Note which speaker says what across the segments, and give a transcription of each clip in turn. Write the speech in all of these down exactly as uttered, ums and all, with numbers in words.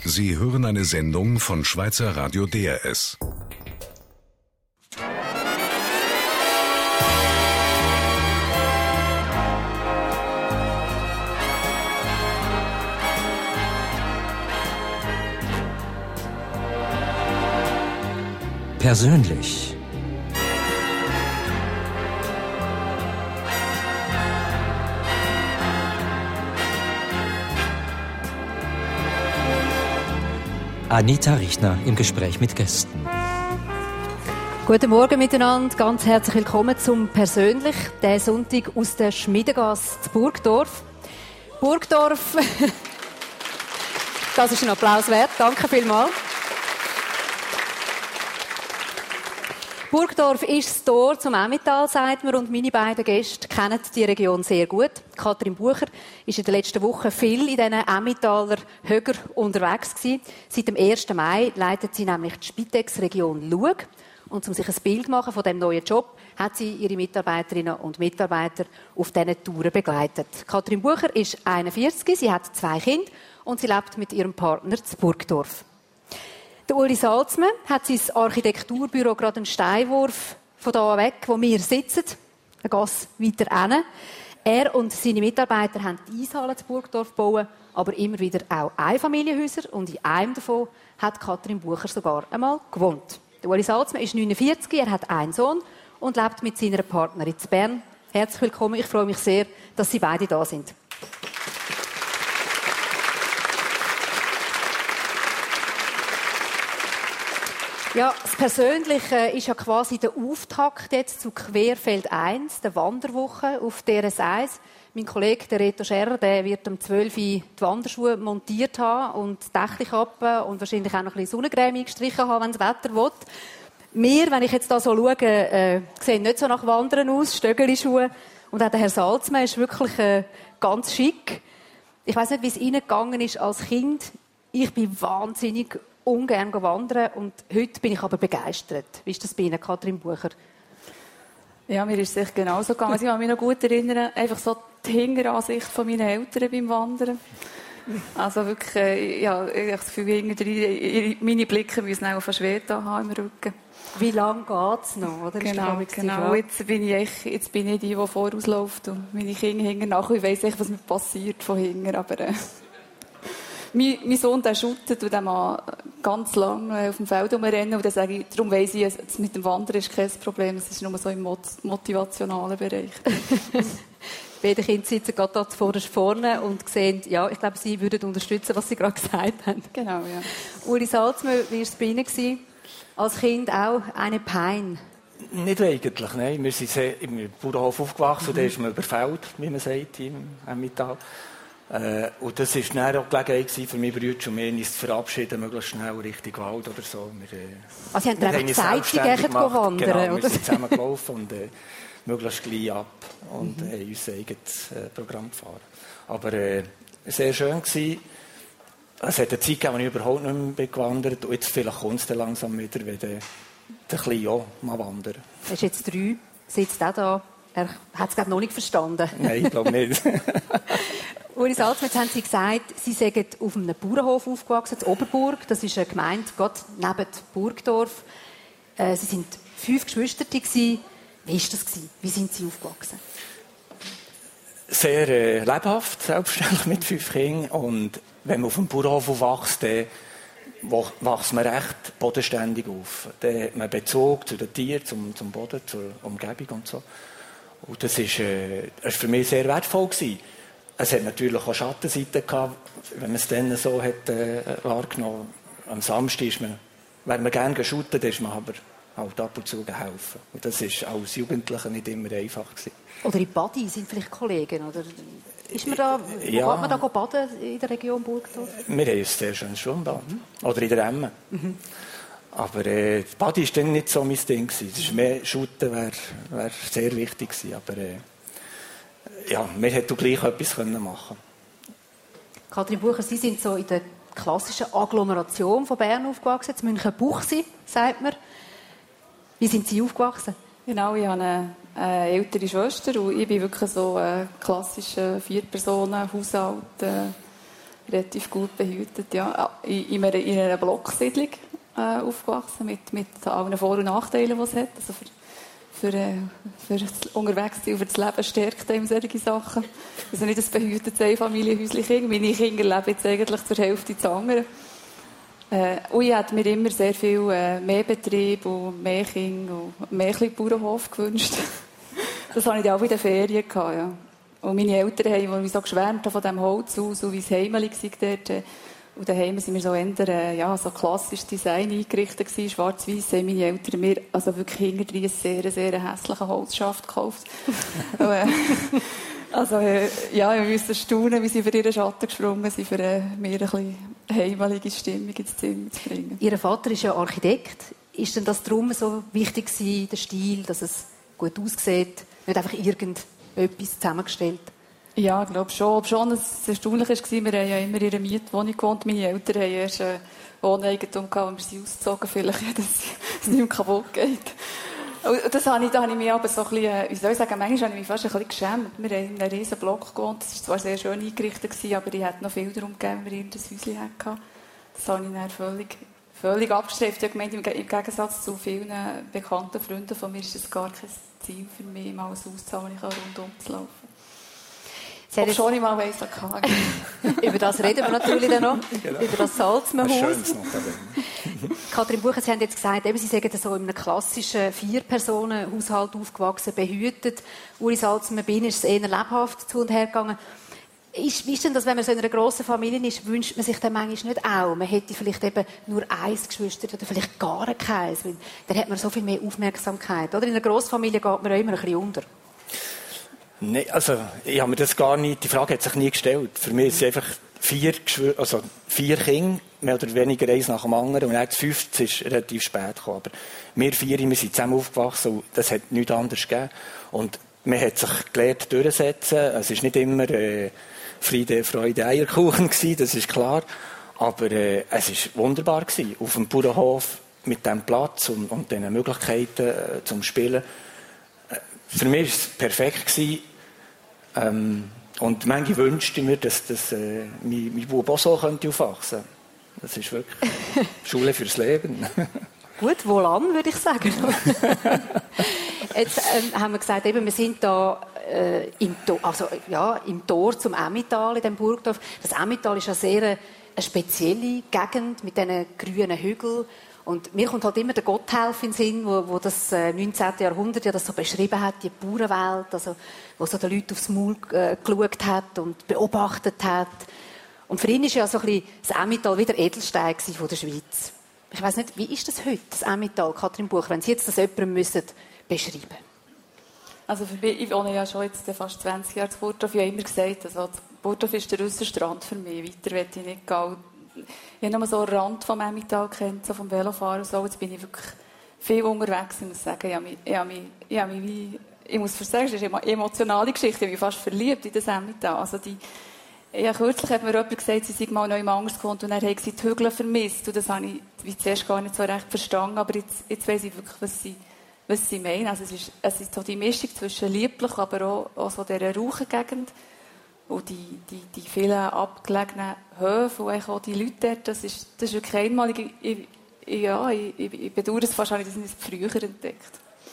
Speaker 1: Sie hören eine Sendung von Schweizer Radio D R S.
Speaker 2: Persönlich. Anita Richtner im Gespräch mit Gästen.
Speaker 3: Guten Morgen miteinander, ganz herzlich willkommen zum Persönlich, der Sonntag aus der Schmiedegasse zu Burgdorf. Burgdorf, das ist ein Applaus wert, danke vielmals. Burgdorf ist das Tor zum Emmental, sagt man, und meine beiden Gäste kennen die Region sehr gut. Kathrin Bucher ist in den letzten Wochen viel in diesen Emmentaler Höger unterwegs gewesen. Seit dem ersten Mai leitet sie nämlich die Spitex-Region Lueg. Und um sich ein Bild zu machen von diesem neuen Job, hat sie ihre Mitarbeiterinnen und Mitarbeiter auf diesen Touren begleitet. Kathrin Bucher ist einundvierzig, sie hat zwei Kinder und sie lebt mit ihrem Partner zu Burgdorf. Der Uli Salzmann hat sein Architekturbüro gerade einen Steinwurf von da weg, wo wir sitzen, eine Gasse weiter hinten. Er und seine Mitarbeiter haben die Eishalle zu Burgdorf gebaut, aber immer wieder auch Einfamilienhäuser. Und in einem davon hat Kathrin Bucher sogar einmal gewohnt. Der Uli Salzmann ist neunundvierzig, er hat einen Sohn und lebt mit seiner Partnerin in Bern. Herzlich willkommen, ich freue mich sehr, dass Sie beide da sind. Ja, das Persönliche ist ja quasi der Auftakt jetzt zu Querfeld eins, der Wanderwoche auf D R S eins. Mein Kollege, der Reto Scherrer, der wird um zwölf Uhr die Wanderschuhe montiert haben und die Dächelkappe und wahrscheinlich auch noch ein bisschen Sonnencreme eingestrichen haben, wenn das Wetter will. Wir, wenn ich jetzt da so schaue, äh, sehen nicht so nach Wandern aus, Stöckelschuhe. Und auch der Herr Salzmann ist wirklich äh, ganz schick. Ich weiss nicht, wie es Ihnen gegangen ist als Kind. Ich bin wahnsinnig ungern wandern und heute bin ich aber begeistert. Wie ist das bei Ihnen, Kathrin Bucher?
Speaker 4: Ja, mir ist es echt genauso gegangen. Ich kann mich noch gut erinnern, einfach so die Hinteransicht von meinen Eltern beim Wandern. Also wirklich, äh, ja, ich habe das Gefühl, meine Blicke müssen auch von Schweden haben im Rücken.
Speaker 3: Wie lange geht es noch? Oder?
Speaker 4: Genau, genau. Jetzt bin, ich echt, jetzt bin ich die, die vorausläuft und meine Kinder hinten nach. Ich weiss echt, was mir passiert von hinten, aber... Äh, Mein, mein Sohn, der shootet und der mal ganz lange auf dem Feld herumrennen. Und dann sage ich, darum weiss ich, das mit dem Wandern ist kein Problem. Es ist nur so im motivationalen Bereich.
Speaker 3: Beide Kinder sitzen gerade dort vorne und sehen, ja, ich glaube, sie würden unterstützen, was sie gerade gesagt haben.
Speaker 4: Genau, ja.
Speaker 3: Uli Salzmann, wie war es bei Ihnen gewesen? Als Kind auch eine Pein?
Speaker 5: Nicht eigentlich, nein. Wir sind sehr im Bauernhof aufgewachsen. Mhm. Da ist man über Feld, wie man sagt, im Emmental. Äh, und das war dann auch Gelegenheit für meine Brüder und mich, uns zu verabschieden, möglichst schnell Richtung Wald oder so. Wir, äh,
Speaker 3: also, Sie haben einfach gesagt, Sie gehen wandern,
Speaker 5: genau,
Speaker 3: oder?
Speaker 5: Wir sind zusammen gelaufen und äh, möglichst gleich ab und mhm. haben unser eigenes äh, Programm gefahren. Aber äh, sehr schön gewesen. Es hat eine Zeit gegeben, wo ich überhaupt nicht mehr gewandert bin. Und jetzt vielleicht kommt es dann langsam wieder, wenn der, der Kleine auch mal wandern.
Speaker 3: Er ist jetzt drei, sitzt auch da. Er hat es, glaube ich, noch nicht verstanden.
Speaker 5: Nein, ich glaube nicht.
Speaker 3: Uli Salzmann, jetzt haben Sie gesagt, Sie sind auf einem Bauernhof aufgewachsen, in Oberburg. Das ist eine Gemeinde, gerade neben Burgdorf. Äh, Sie sind fünf Geschwister. Wie war das? Wie sind Sie aufgewachsen?
Speaker 5: Sehr äh, lebhaft, selbstverständlich mit fünf Kindern. Und wenn man auf einem Bauernhof aufwächst, dann wächst man recht bodenständig auf. Dann hat man Bezug zu den Tieren, zum, zum Boden, zur Umgebung und so. Und das war äh, für mich sehr wertvoll gewesen. Es hat natürlich auch Schattenseiten gehabt, wenn man es dann so hat, äh, wahrgenommen hat. Am Samstag ist man, wenn man gerne geshootet, ist man aber halt ab und zu geholfen. Und das war als Jugendlicher nicht immer einfach gewesen.
Speaker 3: Oder in Badi sind vielleicht Kollegen, oder? Ist man da,
Speaker 5: ja.
Speaker 3: Wo geht man da baden in der Region Burgdorf?
Speaker 5: Wir haben ein sehr schönes Schwimmbad. Mhm. Oder in der Emme.
Speaker 3: Mhm.
Speaker 5: Aber äh, Badi war dann nicht so mein Ding. Das ist mehr Shooten wäre wär sehr wichtig gewesen. Aber äh, ja, wir hätten gleich etwas machen können.
Speaker 3: Kathrin Bucher, Sie sind so in der klassischen Agglomeration von Bern aufgewachsen, in Münchenbuchsee, sagt man. Wie sind Sie aufgewachsen?
Speaker 4: Genau, ich habe eine, eine ältere Schwester und ich bin wirklich so ein klassischer Vier-Personen-Haushalt. relativ gut behütet. Ja. In, in, einer, in einer Blocksiedlung äh, aufgewachsen, mit, mit allen Vor- und Nachteilen, die es hat. Also für, für, äh, für das unterwegs sein, für das Leben stärkt einem solche Sachen. Also nicht ein behütetes Einfamilienhäuschen. Meine Kinder leben jetzt eigentlich zur Hälfte zu anderen. Äh, und ich hätte mir immer sehr viel äh, mehr Betrieb und mehr Kinder und mehr Bauernhof gewünscht. Das hatte ich auch in den Ferien gehabt, ja. Und meine Eltern haben mich so geschwärmt von diesem Holzhaus, so wie es Heimeli war dort. Und daheim sind wir so eher, ja, so klassisches Design eingerichtet gewesen, schwarz-weiß, haben meine Eltern mir also wirklich hinter einen sehr, sehr hässlichen Holzschaft gekauft. Also, ja, ich müsste staunen, wie sie für ihren Schatten gesprungen sind, für mir ein bisschen heimelige Stimmung ins Zimmer zu bringen.
Speaker 3: Ihr Vater ist ja Architekt. Ist denn das darum so wichtig gewesen, der Stil, dass es gut aussieht, nicht einfach irgendetwas zusammengestellt? Ja, ich glaube schon. Ob schon es erstaunlich war, wir haben ja immer in einer Mietwohnung gewohnt. Meine Eltern haben erst ein Wohneigentum gehabt, und wir sind ausgezogen, vielleicht, dass es nicht mehr kaputt geht. Und das habe ich, da habe ich mich aber so ein bisschen, wie soll ich sagen, manchmal habe ich mich fast ein bisschen geschämt. Wir haben in einem riesen Block gewohnt. Das war zwar sehr schön eingerichtet, aber ich hätte noch viel darum gegeben, wenn wir irgendein Häuschen hatten. Das habe ich dann völlig, völlig abgestreift. Ich habe gemeint, im Gegensatz zu vielen bekannten Freunden von mir ist es gar kein Ziel für mich, mal ein Haus zu haben, wo ich rundum zu laufen. Ob schon ich mal weiss, über das reden wir natürlich dann noch. Genau. Über das Salzmannhaus. Kathrin Bucher, Sie haben jetzt gesagt, eben, Sie sagen so in einem klassischen Vier-Personen-Haushalt aufgewachsen, behütet. Uri Salzmann-Bin ist es eher lebhaft zu und her gegangen. Ist, wie ist denn das, wenn man so in einer grossen Familie ist, wünscht man sich dann manchmal nicht auch? Man hätte vielleicht eben nur eins Geschwister oder vielleicht gar keins. Dann hat man so viel mehr Aufmerksamkeit. Oder in einer Grossfamilie geht man auch immer ein bisschen unter.
Speaker 5: Nein, also, ich habe mir das gar nicht, die Frage hat sich nie gestellt. Für mich sind es einfach vier, also vier Kinder, mehr oder weniger eins nach dem anderen, und dann das fünfte ist relativ spät gekommen. Aber wir vier, wir sind zusammen aufgewachsen, und das hat nichts anderes gegeben. Und man hat sich gelernt durchzusetzen. Es war nicht immer äh, Friede, Freude, Eierkuchen gewesen, das ist klar. Aber äh, es war wunderbar gewesen, auf dem Bauernhof mit diesem Platz und, und diesen Möglichkeiten äh, zum Spielen. Äh, für mich war es perfekt gewesen. Ähm, und manchmal wünschte ich mir, dass, dass äh, mein, mein Bub auch so könnte aufwachsen könnte. Das ist wirklich Schule fürs Leben.
Speaker 3: Gut, wohlan, würde ich sagen. Jetzt ähm, haben wir gesagt, eben, wir sind da äh, im, Tor, also, ja, im Tor zum Emmental, in dem Burgdorf. Das Emmental ist ja sehr eine, eine spezielle Gegend mit diesen grünen Hügeln. Und mir kommt halt immer der Gotthelf in den Sinn, wo, wo das äh, neunzehnten Jahrhundert ja das so beschrieben hat, die Bauernwelt, also, wo so den Leuten aufs Maul äh, geschaut hat und beobachtet hat. Und für ihn war ja so ein bisschen das Emmental wie der Edelstein von der Schweiz. Ich weiss nicht, wie ist das heute, das Emmental, Kathrin Bucher, wenn Sie jetzt das jemandem müssen beschreiben?
Speaker 4: Also für mich, ich wohne ja schon jetzt fast zwanzig Jahre in Burgdorf. Ich habe immer gesagt, also Burgdorf ist der Russenstrand für mich. Weiter will ich nicht gehen. Ich habe nur so einen Rand vom Emmental kennt, so vom Velofahren und so. Jetzt bin ich wirklich viel unterwegs. Ich muss sagen, ich habe mich, ich habe mich, ich habe mich wie, ich muss sagen, es ist eine emotionale Geschichte. Ich habe mich fast verliebt in das Emmental. Also die, ja, kürzlich hat mir jemand gesagt, sie sei mal neu anders gewohnt und er habe sie die Hügel vermisst. Und das habe ich wie zuerst gar nicht so recht verstanden. Aber jetzt, jetzt weiss ich wirklich, was sie, was sie meinen. Also es ist, es ist so die Mischung zwischen lieblich, aber auch, auch so dieser Rauchengegend. Und die, die, die vielen abgelegenen Höfe und auch die Leute dort, das ist, das ist wirklich einmalig. Ich, ich, ja, ich, ich bedauere es fast, habe ich das nicht früher entdeckt.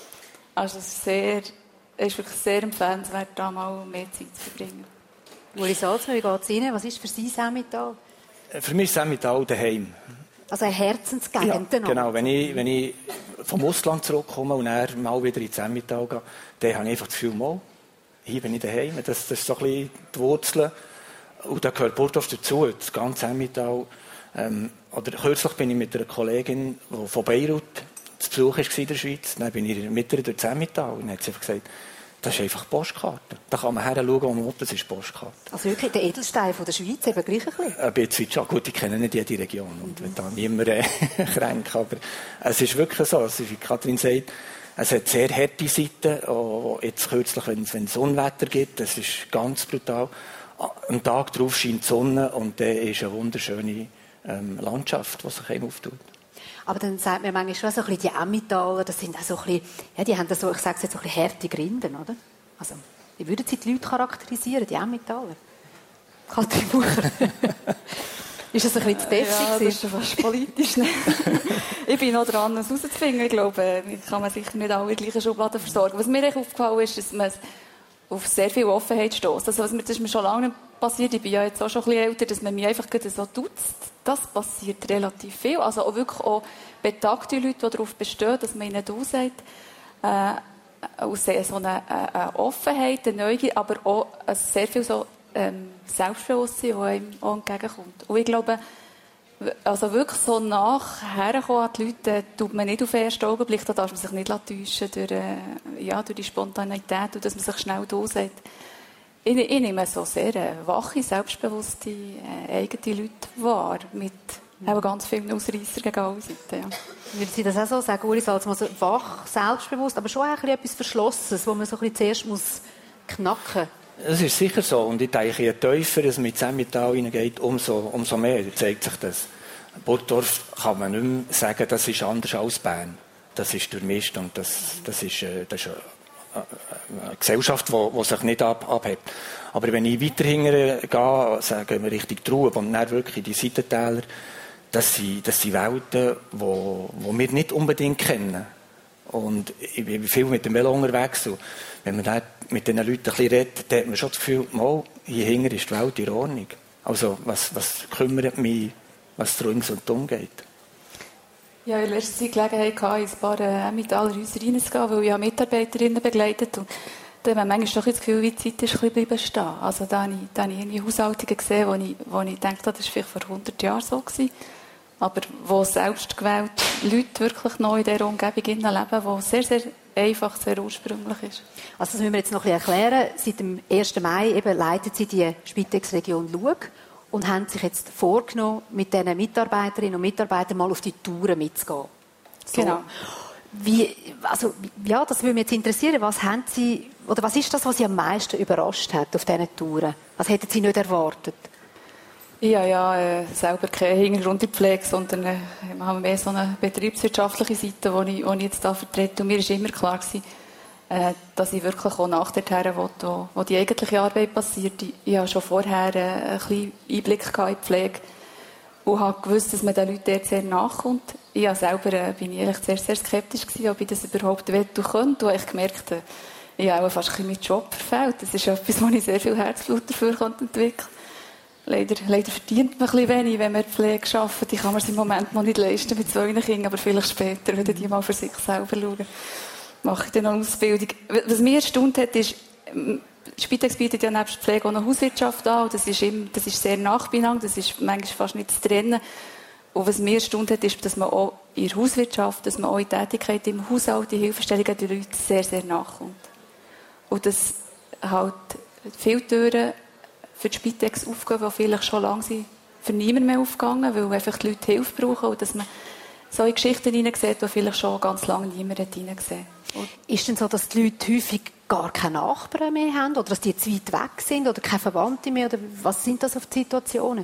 Speaker 4: Also es ist, sehr, es ist wirklich sehr empfehlenswert, da mal mehr Zeit zu verbringen.
Speaker 3: Uli Salzmann, wie geht es Ihnen? Was ist für Sie das Emmental?
Speaker 5: Für mich ist das Emmental daheim.
Speaker 3: Also eine Herzensgegend.
Speaker 5: Ja, genau. Wenn ich, wenn ich vom Ausland zurückkomme und dann mal wieder ins Emmental gehe, dann habe ich einfach das Gefühl, mal, hier bin ich daheim. Das, das ist so ein bisschen die Wurzeln. Und da gehört Burgdorf dazu, das ganze Emmental. Ähm, oder kürzlich bin ich mit einer Kollegin, die von Beirut zu Besuch war in der Schweiz. Dann bin ich mit ihr durch das Emmental und dann hat sie einfach gesagt, das ist einfach Postkarte. Da kann man her schauen, wo man will, das ist Postkarte.
Speaker 3: Also wirklich der Edelstein von der Schweiz, eben gleich ein bisschen?
Speaker 5: Ein bisschen schon. Gut, ich kenne nicht jede Region und will da niemand äh, kränken. Aber es ist wirklich so, also wie Kathrin sagt, es hat sehr harte Seiten. Auch jetzt kürzlich, wenn es, wenn es Unwetter gibt, das ist ganz brutal. Am Tag darauf scheint die Sonne und dann ist eine wunderschöne ähm, Landschaft, die sich einem auftut.
Speaker 3: Aber dann sagt man manchmal schon so ein bisschen, die Emmentaler, das sind auch so ein bisschen, ja, die haben da so, ich sage es jetzt, so ein bisschen harte Grinden, oder? Also, wie würden Sie die Leute charakterisieren, die Emmentaler? Katrin Bucher. Ist das ein bisschen zu deftig?
Speaker 4: Ja, das ist fast politisch. Ich bin noch dran, es herauszufinden. Ich glaube, ich kann man sicher nicht alle in die gleichen Schubladen versorgen. Was mir echt aufgefallen ist, dass man auf sehr viel Offenheit stößt. Also, das ist mir schon lange nicht passiert. Ich bin ja jetzt auch schon ein bisschen älter, dass man mich einfach so tut. Das passiert relativ viel. Also auch wirklich auch betagte Leute, die darauf bestehen, dass man ihnen du sagt, äh, aus so einer äh, Offenheit, eine Neugier, aber auch äh, sehr viel so ähm, Selbstbewusstsein, das einem auch entgegenkommt. Und ich glaube, also wirklich so nachher kommen an die Leute, tut man nicht auf den ersten Augenblick, da darf man sich nicht täuschen durch, äh, ja, durch die Spontanität und dass man sich schnell da sagt. Ich, ich nehme so sehr äh, wache, selbstbewusste, äh, eigene Leute wahr, mit mhm. ganz vielen Ausreissern gegen alle Seiten. Ja.
Speaker 3: Würden Sie das auch so sagen, Uli Salzmann, so wach, selbstbewusst, aber schon auch etwas Verschlossenes, wo man so ein bisschen zuerst muss knacken muss?
Speaker 5: Das ist sicher so. Und ich denke, je tiefer es mit Emmental hineingeht, umso, umso mehr zeigt sich das. Burgdorf kann man nicht mehr sagen, das ist anders als Bern. Das ist durchmischt und das, das ist, das ist eine Gesellschaft, die, die sich nicht ab, abhebt. Aber wenn ich weiter hingehe, sagen wir Richtung Trub und dann wirklich in die Seitentäler, das sind, das sind Welten, die, die wir nicht unbedingt kennen. Und ich bin viel mit dem Velo unterwegs. Und wenn man dann mit diesen Leuten ein bisschen redet, dann hat man schon das Gefühl, mal, hier hinten ist die Welt in Ordnung. Also, was, was kümmert mich, was ringsum geht?
Speaker 4: Ja, in letzter Zeit Gelegenheit hatte, in ein paar Emmentaler Häuser reinzugehen, weil ich Mitarbeiterinnen begleitet und da hat man manchmal doch das Gefühl, wie die Zeit ist ein bisschen stehen. Also da habe ich, da habe ich irgendwie Haushaltungen gesehen, wo ich, wo ich dachte, das war vielleicht vor hundert Jahren so gewesen. Aber wo selbstgewählte Leute wirklich neu in dieser Umgebung leben, die sehr, sehr einfach, sehr ursprünglich ist.
Speaker 3: Also das müssen wir jetzt noch ein bisschen erklären. Seit dem ersten Mai eben leitet Sie die Spitex-Region Lueg und haben sich jetzt vorgenommen, mit diesen Mitarbeiterinnen und Mitarbeitern mal auf die Touren mitzugehen. So.
Speaker 4: Genau.
Speaker 3: Wie, also, ja, das würde mich jetzt interessieren. Was haben Sie, oder was ist das, was Sie am meisten überrascht hat auf diesen Touren? Was hätten Sie nicht erwartet?
Speaker 4: Ich habe ja äh, selber keinen Hintergrund in der Pflege, sondern äh, wir haben mehr so eine betriebswirtschaftliche Seite, die ich, die ich jetzt hier vertrete. Und mir war immer klar gewesen, äh, dass ich wirklich auch nach dorthin will, wo, wo die eigentliche Arbeit passiert. Ich, ich habe schon vorher äh, einen kleinen Einblick in die Pflege und habe gewusst, dass man den Leuten dort sehr nachkommt. Ich habe selber äh, bin ich ehrlich sehr, sehr skeptisch gewesen, ob ich das überhaupt will und könnte. Und ich gemerkt, äh, ich habe auch fast ein bisschen meinen Job verfehlt. Das ist etwas, wo ich sehr viel Herzblut dafür entwickeln konnte. Leider, leider verdient man ein bisschen wenig, wenn man Pflege arbeitet. Ich kann mir es im Moment noch nicht leisten mit zwei Kindern, aber vielleicht später, wenn die mal für sich selber schauen, mache ich dann eine Ausbildung. Was mich erstaunt hat, ist, Spitex bietet ja neben der Pflege auch eine Hauswirtschaft an. Das ist, immer, das ist sehr nah beieinander, das ist manchmal fast nicht zu trennen. Und was mich erstaunt hat, ist, dass man auch in der Hauswirtschaft, dass man auch in Tätigkeit im Haushalt, die Hilfestellungen den Leuten sehr, sehr nachkommt. Und dass halt viele Türen für die Spitex aufgehen, die vielleicht schon lange sind, für niemand mehr aufgegangen, weil einfach die Leute Hilfe brauchen und dass man so in Geschichten hineinsieht, die vielleicht schon ganz lange niemand hineingesehen hat.
Speaker 3: Ist es denn so, dass die Leute häufig gar keine Nachbarn mehr haben oder dass die zu weit weg sind oder keine Verwandte mehr? Oder was sind das für Situationen?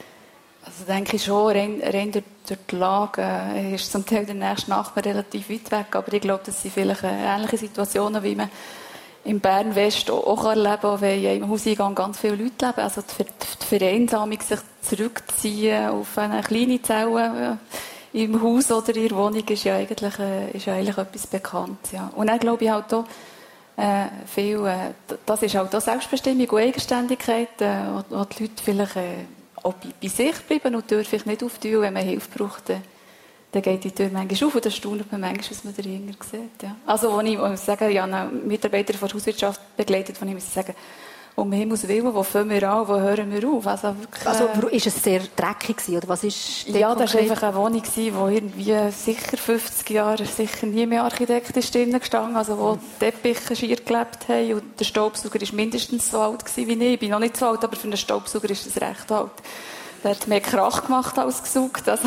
Speaker 4: Also denke ich schon, rein, rein durch, durch die Lage äh, ist zum Teil der nächste Nachbar relativ weit weg, aber ich glaube, das sind vielleicht äh, ähnliche Situationen, wie man in Bern-West auch erleben kann, weil ja im Hauseingang ganz viele Leute leben. Also die, die Vereinsamung, sich zurückziehen auf eine kleine Zelle äh, im Haus oder in der Wohnung, ist ja eigentlich, äh, ist ja eigentlich etwas Bekanntes. Ja. Und dann glaube ich halt auch, äh, viel, äh, das ist halt auch Selbstbestimmung und Eigenständigkeit, äh, wo, wo die Leute vielleicht äh, auch bei, bei sich bleiben und die Tür vielleicht nicht auftun, wenn man Hilfe braucht. Äh, Dann geht die Tür manchmal auf und dann staunt man manchmal, was man dahinter sieht. Ja. Also, als ich muss sagen, ich habe einen Mitarbeiter von der Hauswirtschaft begleitet, wo ich muss sagen, um Himmels Willen, wo fangen wir an, wo hören wir auf? Also, wirklich,
Speaker 3: also ist es sehr dreckig gewesen, oder was ist
Speaker 4: ja, das war einfach eine Wohnung, die irgendwie sicher fünfzig Jahre sicher nie mehr Architekt ist drin gestanden, also wo die Teppiche schier gelebt haben und der Staubsauger war mindestens so alt gewesen wie ich. Ich bin noch nicht so alt, aber für einen Staubsauger ist das recht alt. Der hat mehr Krach gemacht als gesaugt. Also,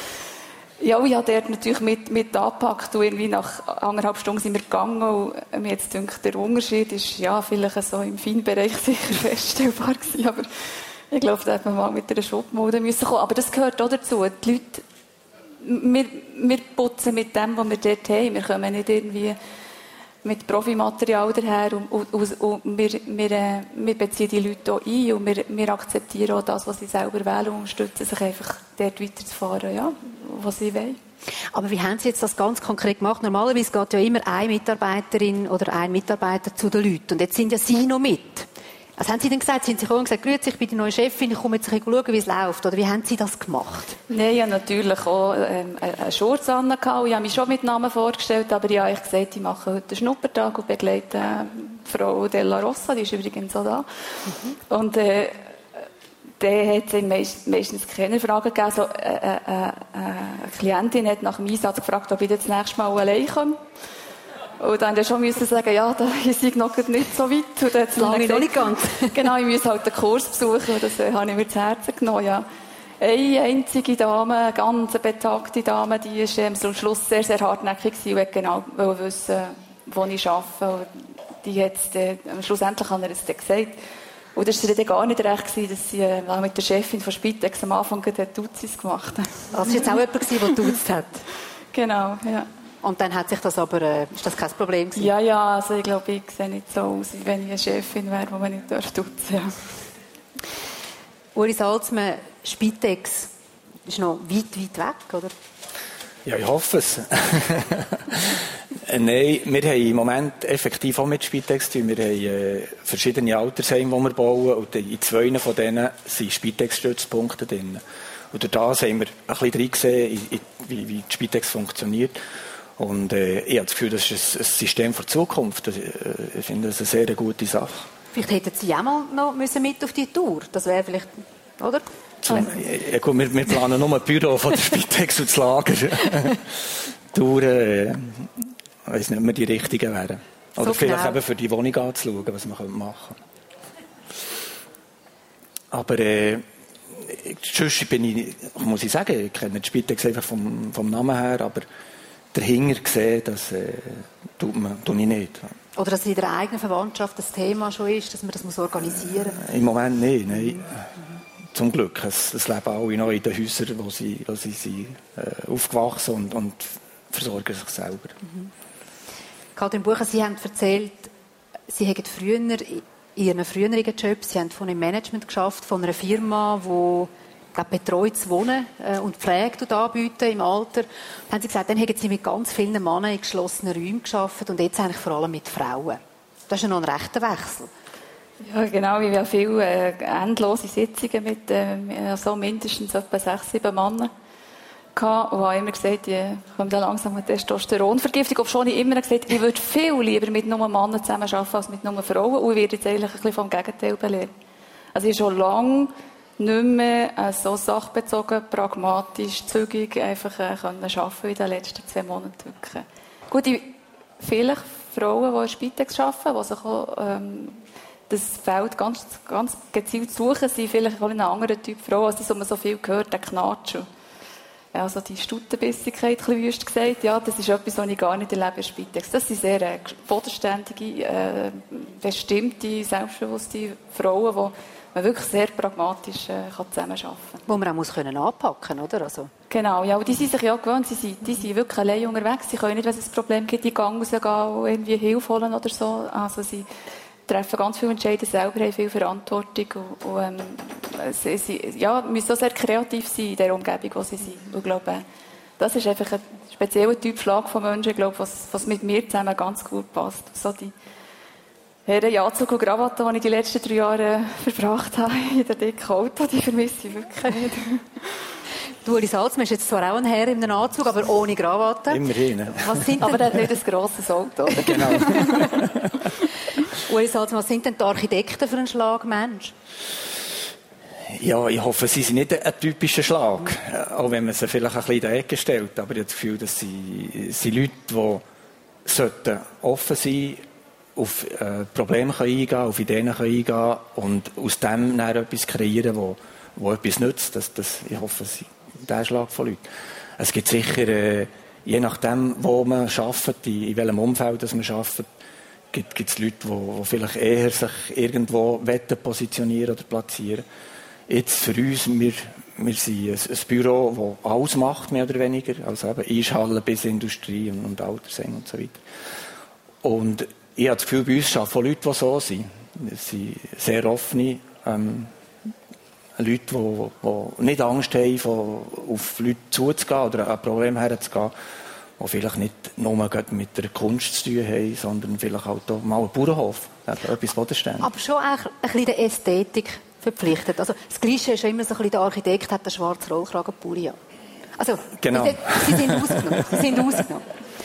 Speaker 4: ja, ich habe dort natürlich mit, mit angepackt und irgendwie nach anderthalb Stunden sind wir gegangen und mir jetzt denkt, der Unterschied ist ja vielleicht so im Feinbereich sicher feststellbar gewesen, aber ich glaube, da hätte man mal mit einer Schubmode müssen kommen. Aber das gehört auch dazu. Die Leute, wir, wir putzen mit dem, was wir dort haben. Wir kommen nicht irgendwie mit Profimaterial daher und, und, und, und wir, wir, äh, wir beziehen die Leute auch ein und wir, wir akzeptieren auch das, was sie selber wählen und unterstützen sich einfach dort weiterzufahren, ja, was sie wollen.
Speaker 3: Aber wie haben Sie jetzt das ganz konkret gemacht? Normalerweise geht ja immer eine Mitarbeiterin oder ein Mitarbeiter zu den Leuten und jetzt sind ja Sie noch mit. Was haben Sie denn gesagt? Sind Sie gekommen und gesagt, grüezi, ich bin die neue Chefin, ich komme jetzt ein bisschen schauen, wie es läuft? Oder wie haben Sie das gemacht?
Speaker 4: Nein, ich hatte natürlich auch ähm, einen Schurz an. Ich habe mich schon mit Namen vorgestellt, aber ich habe gesagt, ich mache heute einen Schnuppertag und begleite äh, Frau Della Rossa, die ist übrigens auch da. Mhm. Und äh, dann hat es meist, meistens keine Fragen gegeben. So, äh, äh, äh, eine Klientin hat nach dem Einsatz gefragt, ob ich das nächste Mal allein komme. Und dann musste ich schon sagen, ja, da ist ich noch nicht so weit. Und dann
Speaker 3: lange noch nicht ganz.
Speaker 4: Genau, ich muss halt einen Kurs besuchen. Das äh, habe ich mir zu Herzen genommen, ja. Eine einzige Dame, eine ganz betagte Dame, die war ähm, am Schluss sehr, sehr hartnäckig und wollte genau wissen, wo ich arbeite. Und die hat äh, schlussendlich hat er es dann gesagt. Und das war ihr dann gar nicht recht, dass sie äh, mit der Chefin von Spitex am Anfang die Duzis gemacht hat.
Speaker 3: Das war jetzt auch jemand, der duzt hat?
Speaker 4: Genau, ja.
Speaker 3: Und dann hat sich das aber, äh, ist das kein Problem gewesen?
Speaker 4: Ja, ja, also ich glaube, ich sehe nicht so aus, wie wenn ich eine Chefin wäre, die man nicht duzen darf. Ja.
Speaker 3: Uri Salzmann, Spitex ist noch weit, weit weg, oder?
Speaker 5: Ja, ich hoffe es. Nein, wir haben im Moment effektiv auch mit Spitex zu tun. Wir haben äh, verschiedene Altersheime, die wir bauen, und in zwei von denen sind Spitex-Stützpunkte drin. Und durch das haben wir ein bisschen reingesehen, wie, wie die Spitex funktioniert. Und äh, ich habe das Gefühl, das ist ein, ein System für die Zukunft. Ich, äh, ich finde das eine sehr gute Sache.
Speaker 3: Vielleicht hätten Sie auch mal noch müssen mit auf die Tour. Das wäre vielleicht, oder?
Speaker 5: Also, ja, gut, wir, wir planen nur ein Büro von der Spitex und das Lager. Touren, äh, ich weiss nicht, ob wir die richtigen wären. Oder
Speaker 3: so
Speaker 5: vielleicht
Speaker 3: genau.
Speaker 5: eben für die Wohnung anzuschauen, was wir machen können. Aber äh, sonst bin ich, muss ich sagen, ich kenne die Spitex einfach vom, vom Namen her, aber dahinter gesehen, das äh, tut man, tue ich nicht.
Speaker 3: Oder dass in der eigenen Verwandtschaft das Thema schon ist, dass man das muss organisieren muss?
Speaker 5: Im Moment nicht, nein. Mhm. Zum Glück. Es, es leben alle noch in den Häusern, wo sie, wo sie sind, äh, aufgewachsen und, und versorgen sich selber.
Speaker 3: Mhm. Kathrin Bucher, Sie haben erzählt, Sie haben früher, in Ihren früheren Jobs, Sie haben von einem Management geschafft, von einer Firma, die glaube, betreutes Wohnen äh, und Pflege anbieten im Alter. Dann haben Sie gesagt, dann haben Sie mit ganz vielen Männern in geschlossenen Räumen gearbeitet und jetzt eigentlich vor allem mit Frauen. Das ist ja noch ein rechter Wechsel.
Speaker 4: Ja, genau. Wir haben viele äh, endlose Sitzungen mit äh, so mindestens etwa sechs, sieben Männern gehabt. Und haben immer gesagt, ich komme da langsam mit Testosteronvergiftung. Obwohl ich immer gesagt habe, ich würde viel lieber mit nur Männern zusammenarbeiten als mit nur Frauen. Und ich werde jetzt eigentlich ein bisschen vom Gegenteil belehren. Also ich schon lange nicht mehr äh, so sachbezogen, pragmatisch, zügig einfach äh, können arbeiten wie in den letzten zwei Monaten. Wirklich. Gut, ich, vielleicht Frauen, die in Spitex arbeiten, die sich auch, ähm, das Feld ganz, ganz gezielt suchen, sind vielleicht auch ein anderer Typ Frau, als das, was man so viel gehört, der Knatsch. Ja, also die Stuttenbissigkeit, ein bisschen wüst gesagt, ja, das ist etwas, was ich gar nicht erlebe in Spitex. Das sind sehr äh, bodenständige, äh, bestimmte, selbstbewusste Frauen, die man wirklich sehr pragmatisch äh, kann zusammenarbeiten kann.
Speaker 3: Wo man auch muss können anpacken, oder? Also.
Speaker 4: Genau, ja, und die sind sich ja gewöhnt, sie sind, die sind wirklich allein unterwegs, sie können nicht, wenn es ein Problem gibt, in den Gang rausgehen und irgendwie Hilfe holen oder so. Also sie treffen ganz viele Entscheidungen selber, haben viel Verantwortung und, und ähm, sie, sie ja, müssen auch sehr kreativ sein in der Umgebung, wo sie sind. Und ich glaube, das ist einfach ein spezieller Typ Schlag von Menschen, ich glaube, was, was mit mir zusammen ganz gut passt. So die Herren in Anzug und Krawatte, die ich die letzten drei Jahre verbracht habe in der dicken Auto, die vermisse ich wirklich nicht.
Speaker 3: Du, Uri Salzmann, ist jetzt zwar auch ein Herr in einem Anzug, aber ohne Krawatte.
Speaker 5: Immerhin.
Speaker 3: Was sind
Speaker 4: aber er hat nicht ein grosses Auto. Oder?
Speaker 5: Genau.
Speaker 3: Uri Salzmann, was sind denn die Architekten für einen Schlag Mensch?
Speaker 5: Ja, ich hoffe, sie sind nicht ein typischer Schlag. Auch wenn man sie vielleicht ein bisschen in die Ecke stellt. Aber ich habe das Gefühl, dass sie, sie Leute, die sollten offen sein, auf äh, Probleme eingehen können, auf Ideen eingehen können und aus dem dann etwas kreieren, wo, wo etwas nützt. Das, das, ich hoffe, sie der Schlag von Leuten. Es gibt sicher, äh, je nachdem, wo man arbeitet, in, in welchem Umfeld das man arbeitet, gibt es Leute, die, die vielleicht eher sich irgendwo wetten, positionieren oder platzieren. Jetzt für uns, wir, wir sind ein, ein Büro, das alles macht, mehr oder weniger. Also eben Eishalle bis Industrie und, und Altersheim und so weiter. Und ich habe das Gefühl, bei uns arbeiten Leute, die so sind. Es sind sehr offene ähm, Leute, die, die nicht Angst haben, von, auf Leute zuzugehen oder an Probleme herzugehen, die vielleicht nicht nur mit der Kunst zu tun haben, sondern vielleicht auch mal einen Bauernhof, etwas Bodenständiges.
Speaker 3: Aber schon eigentlich ein bisschen der Ästhetik verpflichtet. Also das Klischee ist ja immer so ein bisschen, der Architekt hat einen schwarzen Rollkragenpulli an. Also,
Speaker 5: genau.
Speaker 3: Sie sind ausgenommen. Sie sind ausgenommen.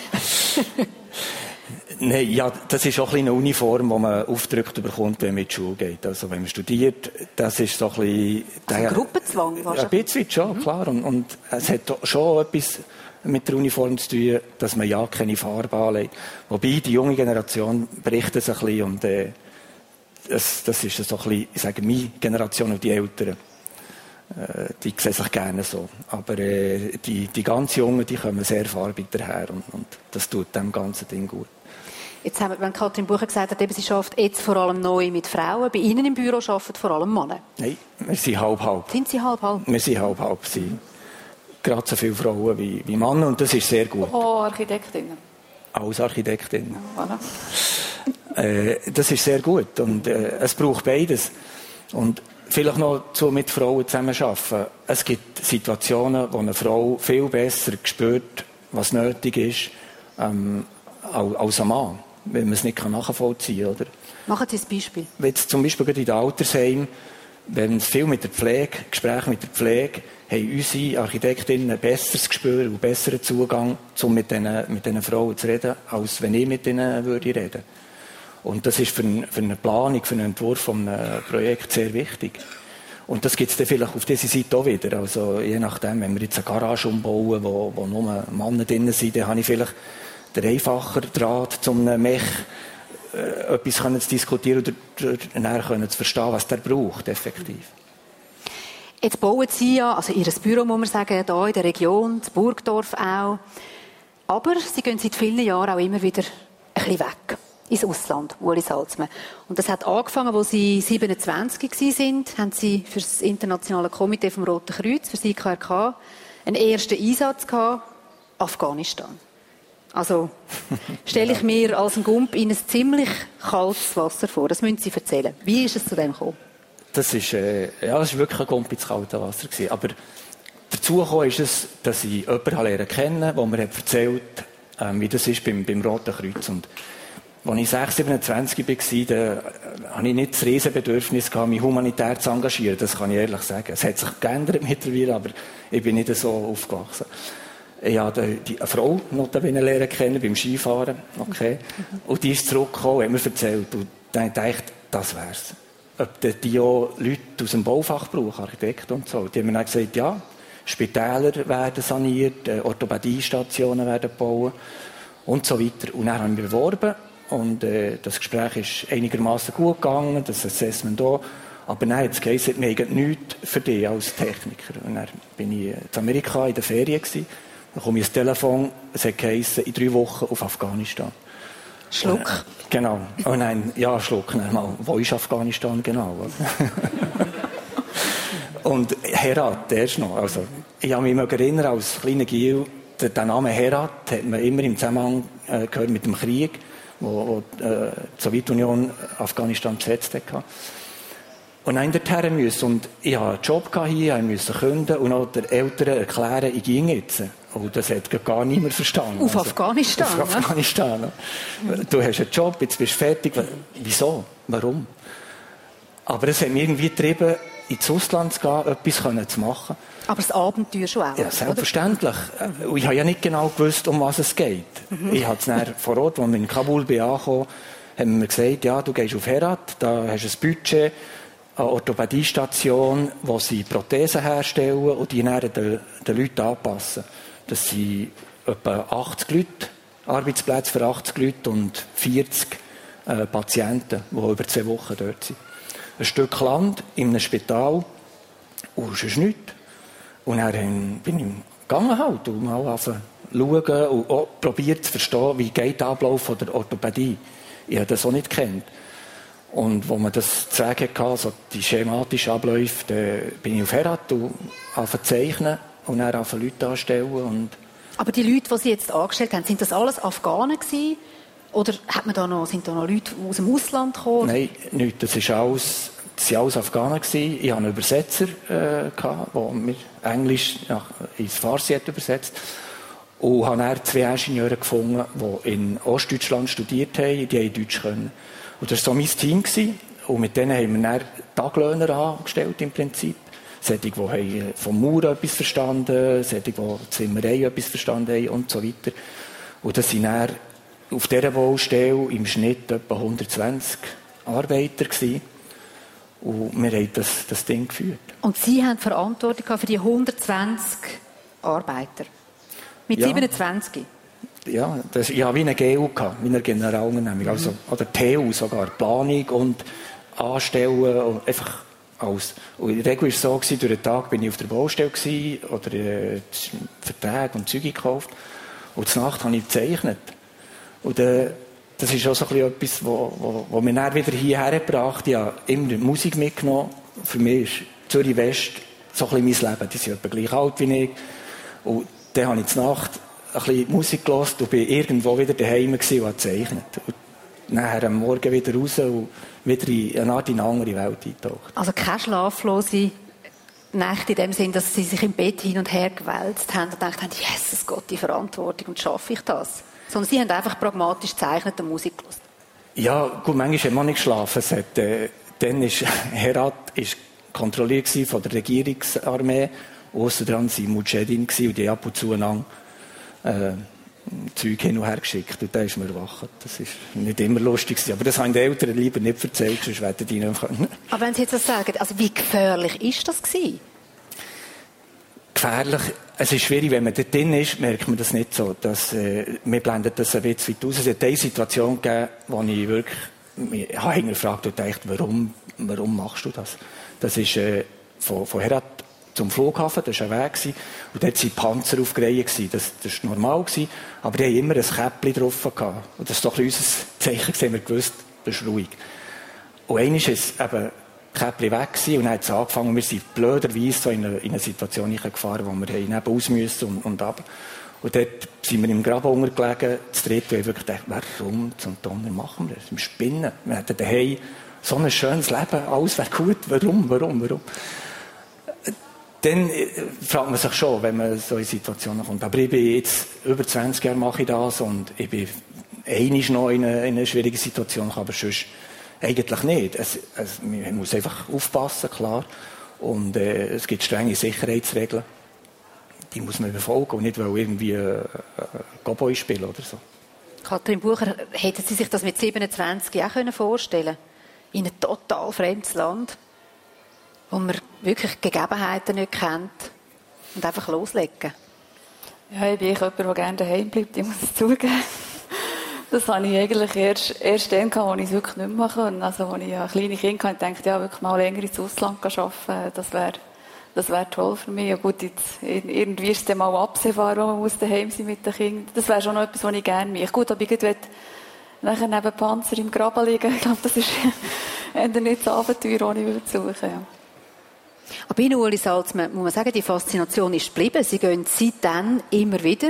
Speaker 5: Nein, ja, das ist auch ein eine Uniform, die man aufgedrückt bekommt, wenn man in die Schule geht. Also wenn man studiert, das ist so ein bisschen...
Speaker 3: Also der, Gruppenzwang wahrscheinlich?
Speaker 5: Ein bisschen schon, mhm. klar. Und, und es hat schon etwas mit der Uniform zu tun, dass man ja keine Farbe anlegt. Wobei, die junge Generation bricht es ein bisschen und äh, das, das ist so ein bisschen, ich sage, meine Generation und die Älteren. Äh, die sehen sich gerne so. Aber äh, die, die ganz Jungen, die kommen sehr farbig daher und, und das tut dem ganzen Ding gut.
Speaker 3: Jetzt haben wir, wenn Katrin Bucher gesagt hat, eben, sie arbeitet jetzt vor allem neu mit Frauen. Bei Ihnen im Büro arbeiten vor allem Männer.
Speaker 5: Nein, wir sind halb-halb.
Speaker 3: Sind Sie halb-halb?
Speaker 5: Wir sind halb-halb. Mhm. Gerade so viele Frauen wie, wie Männer und das ist sehr gut.
Speaker 4: Oh, Architektinnen.
Speaker 5: Als Architektin.
Speaker 4: Ja, voilà.
Speaker 5: äh, das ist sehr gut und äh, es braucht beides. Und vielleicht noch so mit Frauen zusammenarbeiten. Es gibt Situationen, wo eine Frau viel besser spürt, was nötig ist, ähm, als ein Mann. Wenn man es nicht nachvollziehen kann. Oder?
Speaker 3: Machen Sie ein Beispiel.
Speaker 5: Wenn jetzt zum Beispiel in den Altersheimen, wenn es viel mit der Pflege, Gespräche mit der Pflege, haben unsere Architektinnen ein besseres Gespür und einen besseren Zugang, um mit diesen, mit diesen Frauen zu reden, als wenn ich mit ihnen würde reden. Und das ist für eine, für eine Planung, für einen Entwurf eines Projekts sehr wichtig. Und das gibt es dann vielleicht auf dieser Seite auch wieder. Also je nachdem, wenn wir jetzt eine Garage umbauen, wo, wo nur Männer drin sind, dann habe ich vielleicht den einfacher Draht, um einem Mech äh, etwas können zu diskutieren oder näher können zu verstehen, was der braucht, effektiv.
Speaker 3: Jetzt bauen Sie ja, also Ihr Büro, muss man sagen, hier in der Region, in Burgdorf auch. Aber Sie gehen seit vielen Jahren auch immer wieder ein bisschen weg. Ins Ausland, Ueli Salzmann. Und das hat angefangen, als Sie siebenundzwanzig waren, haben Sie für das internationale Komitee vom Roten Kreuz, für das I K R K, einen ersten Einsatz gehabt, Afghanistan. Also stelle ich mir als ein Gump in ein ziemlich kaltes Wasser vor. Das müssen Sie erzählen. Wie ist es zu dem gekommen?
Speaker 5: Das ist, äh, ja, das war wirklich ein Gump ins kalte Wasser gewesen. Aber dazu gekommen ist es, dass ich jemanden lernen kenne, der mir erzählt hat, äh, wie das ist beim, beim Roten Kreuz. Und als ich sechs, siebenundzwanzig war, da hatte ich nicht das Riesenbedürfnis, mich humanitär zu engagieren. Das kann ich ehrlich sagen. Es hat sich geändert mittlerweile, aber ich bin nicht so aufgewachsen. Ich habe eine Frau notabene lernen kennen beim Skifahren. Okay. Und die ist zurückgekommen und hat mir erzählt. Und dann dachte ich, das wär's. Ob die auch Leute aus dem Baufach brauchen, Architekten und so. Die haben mir dann gesagt, ja, Spitäler werden saniert, Orthopädiestationen werden gebaut und so weiter. Und dann habe ich mich beworben und äh, das Gespräch ist einigermaßen gut gegangen, das Assessment auch. Aber dann hat es geheißen, wir haben nichts für dich als Techniker. Und dann bin ich in Amerika in der Ferien gewesen. Dann komme ich ins Telefon, es hat geheißen, in drei Wochen auf Afghanistan.
Speaker 3: Schluck.
Speaker 5: Äh, genau. Oh nein, ja, Schluck. Nein, mal, wo ist Afghanistan genau? Und Herat, der ist noch. Also, ich habe mich immer erinnern, als kleiner Gil, der, der Name Herat hat man immer im Zusammenhang äh, gehört mit dem Krieg, wo, wo äh, die Sowjetunion Afghanistan besetzt hat. Und dann dorthin müssen. Und ich hatte einen Job hier, ich musste künden und auch den Eltern erklären, ich ging jetzt. Und das hat gar niemand verstanden.
Speaker 3: Auf
Speaker 5: also,
Speaker 3: Afghanistan?
Speaker 5: Auf Afghanistan. Ja. Du hast einen Job, jetzt bist du fertig. Wieso? Warum? Aber es hat mich irgendwie getrieben, ins Ausland zu gehen, etwas zu machen.
Speaker 3: Aber das Abenteuer schon auch,
Speaker 5: ja, selbstverständlich.
Speaker 3: Oder?
Speaker 5: Ich habe ja nicht genau gewusst, um was es geht. Mhm. Ich habe es dann vor Ort, als ich in Kabul bin, angekommen, haben mir gesagt, ja, du gehst auf Herat, da hast du ein Budget, eine Orthopädiestation, wo sie Prothesen herstellen und die dann den, den Leuten anpassen. Das sind etwa achtzig Leute, Arbeitsplätze für achtzig Leute und vierzig äh, Patienten, die über zwei Wochen dort sind. Ein Stück Land in einem Spital und sonst nichts. Und dann bin ich gegangen halt und mal schauen und auch probiert zu verstehen, wie geht der Ablauf von der Orthopädie. Ich habe das auch nicht gekannt. Und wo man das zu sagen hatte, so die schematischen Abläufe, dann bin ich auf Herat und anfangen zu zeichnen und dann anfangen Leute anstellen. Und
Speaker 3: aber die Leute, die Sie jetzt angestellt haben, sind das alles Afghanen gewesen? Oder hat man da noch, sind da noch Leute aus dem Ausland gekommen?
Speaker 5: Nein, nichts. Das ist alles, das waren alles Afghanen gewesen. Ich hatte einen Übersetzer, äh, der mir Englisch ja, ins Farsi hat übersetzt. Und habe dann zwei Ingenieure gefunden, die in Ostdeutschland studiert haben, die haben Deutsch können. Und das war so mein Team gewesen. Und mit denen haben wir dann Taglöhner angestellt im Prinzip. Solche, die vom Mauern etwas verstanden, solche, die Zimmerei etwas verstanden haben und so weiter. Und das sind dann auf dieser Baustelle im Schnitt etwa hundertzwanzig Arbeiter gewesen. Und wir haben das, das Ding geführt.
Speaker 3: Und Sie haben Verantwortung für die hundertzwanzig Arbeiter? Mit
Speaker 5: ja.
Speaker 3: siebenundzwanzig?
Speaker 5: Ja, das, ich hatte wie eine G U, wie eine Generalunternehmung. Mhm. Also, oder T U sogar. Planung und Anstellen. Und einfach alles. Und in der Regel war es so, gewesen, durch den Tag bin ich auf der Baustelle gewesen, oder äh, Verträge und Zeug gekauft. Und zur Nacht habe ich gezeichnet. Und äh, das ist auch so etwas, wo, wo, wo mich dann wieder hierher gebracht hat. Ich habe immer Musik mitgenommen. Für mich ist Zürich West so ein bisschen mein Leben. Die sind etwa gleich alt wie ich. Und dann habe ich zur Nacht ein bisschen Musik gehört und bin irgendwo wieder daheim gewesen und habe gezeichnet. Und nachher am Morgen wieder raus und wieder in eine Art in eine andere Welt eingetaucht.
Speaker 3: Also keine schlaflose Nacht in dem Sinn, dass Sie sich im Bett hin und her gewälzt haben und gedacht haben, Jesus Gott, die Verantwortung, und schaffe ich das? Sondern Sie haben einfach pragmatisch gezeichnet und Musik gehört. Ja,
Speaker 5: gut, manchmal hat man nicht geschlafen. Es hat, äh, dann ist Herat ist kontrolliert von der Regierungsarmee. Ausser dran waren Mujahedin und die ab und zu einander äh, Zeug hin und her geschickt. Und dann ist man erwacht. Das war nicht immer lustig. Aber das haben die Eltern lieber nicht erzählt, sonst hätten die nicht können.
Speaker 3: Aber wenn Sie jetzt das sagen, also wie gefährlich ist das gewesen?
Speaker 5: Gefährlich. Es ist schwierig, wenn man dort drin ist, merkt man das nicht so. Dass, äh, wir blenden das ein bisschen weit aus. Es hat eine Situation gegeben, wo ich wirklich mich habe gefragt und gedacht, warum, warum machst du das? Das ist äh, von, von Herat zum Flughafen, das war ein Weg. Und dort waren Panzer aufgereiht. Das, das war normal. Aber die haben immer ein Käppchen drauf gehabt. Und das war doch unser Zeichen, haben wir gewusst, das ist ruhig. Und einmal ist es eben Käppchen weg gewesen, und dann hat es angefangen, und wir sind blöderweise so in eine, in eine Situation gefahren, wo wir neben aus müssen und, und ab. Und dort sind wir im Graben untergelegen, das dritte, und ich wirklich gedacht, warum zum Donner machen wir das? Wir spinnen. Wir hätten daheim so ein schönes Leben, alles wäre gut. Warum, warum, warum? Dann fragt man sich schon, wenn man in solche Situationen kommt. Aber ich bin jetzt, über zwanzig Jahre mache ich das, und ich bin einmal noch in eine, in eine schwierige Situation, aber sonst eigentlich nicht. Es, es, man muss einfach aufpassen, klar. Und äh, es gibt strenge Sicherheitsregeln. Die muss man befolgen und nicht weil irgendwie äh, Cowboy spielen oder so.
Speaker 3: Kathrin Bucher, hätten Sie sich das mit siebenundzwanzig auch vorstellen können? In ein total fremdes Land, wo man wirklich Gegebenheiten nicht kennt, und einfach loslegen?
Speaker 4: Ja, ich bin jemand, der gerne daheim bleibt, ich muss es zugeben. Das habe ich eigentlich erst, erst dann gehabt, als ich es wirklich nicht mehr machen. Also, als ich ein kleines Kind hatte, dachte ich, ja, wirklich mal länger ins Ausland arbeiten, das wäre, das wäre toll für mich. Ja, gut, jetzt, irgendwie ist es dann mal absehbar, wo man muss daheim sein mit den Kindern. Das wäre schon noch etwas, was ich gerne mache. Gut, aber ich würde nachher neben Panzer im Graben liegen. Ich glaube, das ist nicht das Abenteuer, das ich würde suchen, ja.
Speaker 3: Aber Ihnen, Ueli Salzmann, muss man sagen, die Faszination ist geblieben. Sie gehen seitdem immer wieder.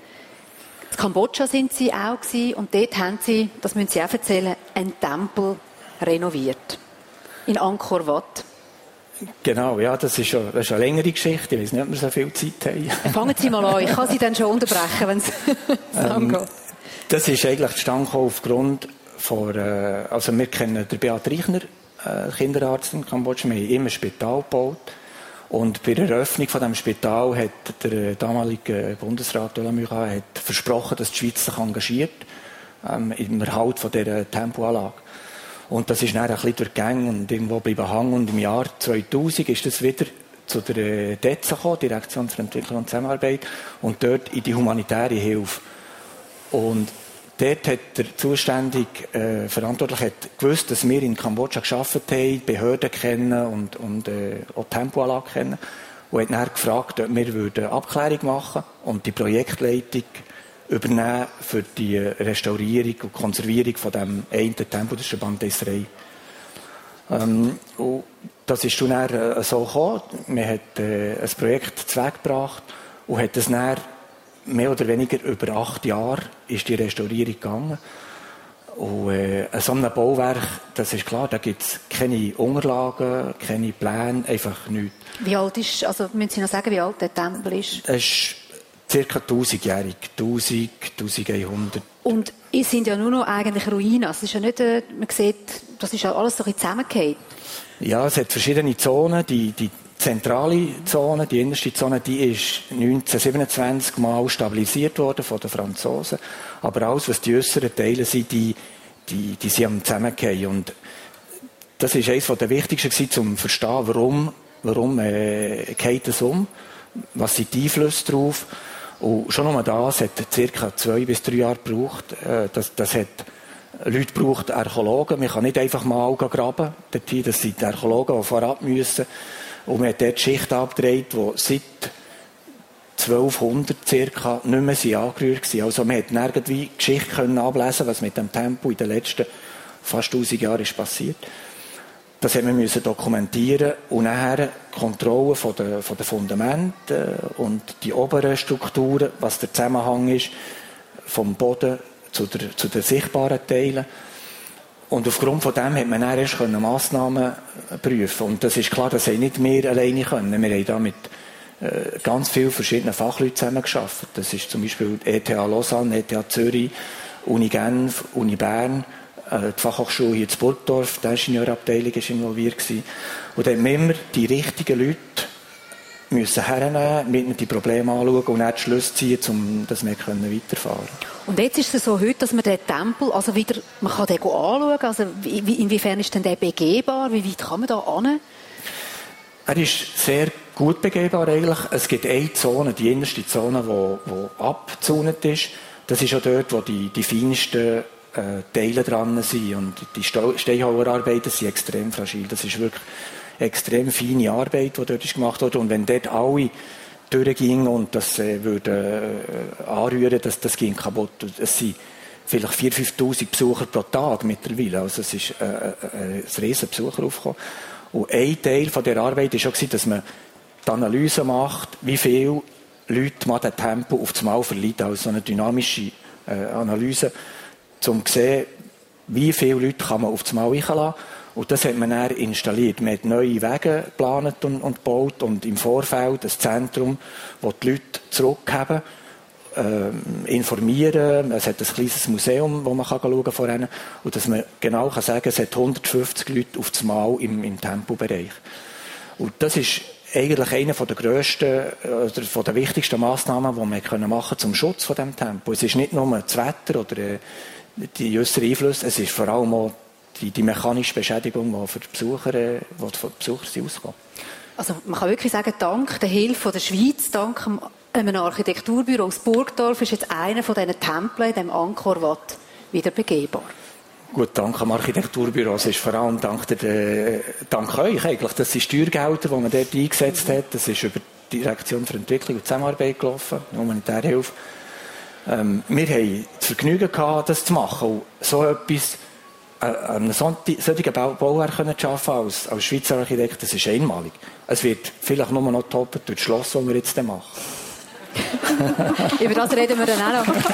Speaker 3: In Kambodscha sind Sie auch gewesen, und dort haben Sie, das müssen Sie auch erzählen, einen Tempel renoviert. In Angkor Wat.
Speaker 5: Genau, ja, das ist, schon, das ist eine längere Geschichte. Ich weiß nicht, ob wir so viel Zeit haben.
Speaker 3: Fangen Sie mal an. Ich kann Sie dann schon unterbrechen, wenn es
Speaker 5: ähm,
Speaker 3: angeht.
Speaker 5: Das ist eigentlich zustande gekommen aufgrund von, äh, also wir kennen den Beat Reichner, äh, Kinderarzt in Kambodscha. Wir haben immer ein Spital gebaut. Und bei der Eröffnung von diesem Spital hat der damalige Bundesrat Ola Murat hat versprochen, dass die Schweiz sich engagiert ähm, im Erhalt von dieser Tempoanlage. Und das ist dann ein bisschen durchgegangen und irgendwo bleiben hängen. Und im Jahr zweitausend ist das wieder zu der D E Z A gekommen, Direktion für Entwicklung und Zusammenarbeit, und dort in die humanitäre Hilfe. Und dort hat der zuständige äh, Verantwortliche hat gewusst, dass wir in Kambodscha gearbeitet haben, Behörden kennen und, und äh, auch die Tempoanlage kennen. Und hat dann gefragt, ob wir eine Abklärung machen und die Projektleitung übernehmen für die Restaurierung und Konservierung von dem einen Tempo, das ist der Bandesrei. Ähm, und das ist dann, dann äh, so gekommen. Man hat äh, ein Projekt zweckgebracht und hat das dann mehr oder weniger über acht Jahre ist die Restaurierung gegangen. Und äh, an so einem Bauwerk, das ist klar, da gibt es keine Unterlagen, keine Pläne, einfach nichts.
Speaker 3: Wie alt ist, also müssen Sie noch sagen, wie alt der Tempel ist?
Speaker 5: Es ist circa tausendjährig, tausend, eintausendeinhundert.
Speaker 3: Und es sind ja nur noch eigentlich Ruinen. Also es ist ja nicht, äh, man sieht, das ist ja alles so ein bisschen zusammengefallen.
Speaker 5: Ja, es hat verschiedene Zonen. Die, die zentrale Zone, die innerste Zone, die ist neunzehnhundertsiebenundzwanzig mal stabilisiert worden von den Franzosen. Aber alles, was die äußeren Teile sind, die, die, die sind am Zusammengehen. Und das ist eines der wichtigsten gewesen, um zu verstehen, warum, warum äh, geht es um, was sind die Einflüsse drauf. Und schon nur das hat circa zwei bis drei Jahre gebraucht. Äh, das, das hat Leute braucht Archäologen. Man kann nicht einfach mal graben. Das sind die Archäologen, die vorab müssen. Und man hat dort Schichten abgedreht, die seit zwölfhundert circa nicht mehr sind angerührt waren. Also man hat irgendwie Geschichte können ablesen, was mit dem Tempel in den letzten fast tausend Jahren ist passiert. Das haben wir müssen dokumentieren und nachher Kontrolle von den, von den Fundamenten und die oberen Strukturen, was der Zusammenhang ist vom Boden zu, der, zu den sichtbaren Teilen. Und aufgrund von dem hat man dann erst Massnahmen prüfen. Und das ist klar, das haben nicht wir alleine können. Wir haben da mit äh, ganz vielen verschiedenen Fachleuten zusammengearbeitet. Das ist zum Beispiel E T H Lausanne, E T H Zürich, Uni Genf, Uni Bern, äh, die Fachhochschule hier in Burgdorf, die Ingenieurabteilung war involviert gewesen. Und da haben wir immer die richtigen Leute müssen hernehmen, mit ihnen die Probleme anschauen und dann die Schlüsse ziehen, um dass wir weiterfahren können.
Speaker 3: Und jetzt ist es so heute, dass man den Tempel, also wieder, man kann den anschauen, also wie, inwiefern ist denn der begehbar, wie weit kann man da hin?
Speaker 5: Er ist sehr gut begehbar eigentlich. Es gibt eine Zone, die innerste Zone, die, die abgezäunt ist. Das ist auch dort, wo die, die feinsten äh, Teile dran sind. Und die Steinhauerarbeiten sind extrem fragil. Das ist wirklich extrem feine Arbeit, die dort ist gemacht wurde. Und wenn dort alle durchgingen und das äh, würde äh, anrühren, das, das ging kaputt. Es sind vielleicht viertausend, fünftausend Besucher pro Tag mittlerweile. Also es ist äh, äh, ein riesen Besucheraufkommen. Und ein Teil von der Arbeit war auch, dass man die Analyse macht, wie viele Leute man den Tempel auf das Mal verliert, also so eine dynamische äh, Analyse, um zu sehen, wie viele Leute kann man auf das Mal reinlassen. Und das hat man dann installiert. Man hat neue Wege geplant und, und gebaut und im Vorfeld ein Zentrum, wo die Leute zurückgeben, äh, informieren. Es hat ein kleines Museum, wo man schauen kann vorhin. Und dass man genau kann sagen, es hat hundertfünfzig Leute auf das Mal im, im Tempelbereich. Und das ist eigentlich eine der grössten oder von der wichtigsten Massnahmen, die wir können machen zum Schutz von dem Tempel. Es ist nicht nur das Wetter oder äh, die äußeren Einflüsse, es ist vor allem auch die, die mechanische Beschädigung, die für die Besucher, äh, die für die Besucher auskommt. Also
Speaker 3: man kann wirklich sagen, dank der Hilfe der Schweiz, dank einem Architekturbüro aus Burgdorf, ist jetzt einer von diesen Tempeln, dem Angkor Wat, wieder begehbar.
Speaker 5: Gut, dank dem Architekturbüro. Es ist vor allem dank, der, dank euch eigentlich. Das sind Steuergelder, die man dort eingesetzt hat. Das ist über die Direktion für Entwicklung und Zusammenarbeit gelaufen, humanitäre Hilfe. Ähm, wir haben das Vergnügen gehabt, das zu machen. Und so etwas, äh, einen solchen Bauwerk zu schaffen als, als Schweizer Architekt, das ist einmalig. Es wird vielleicht nur noch toppen durch das Schloss, das wir jetzt machen.
Speaker 3: Über das reden wir dann auch noch.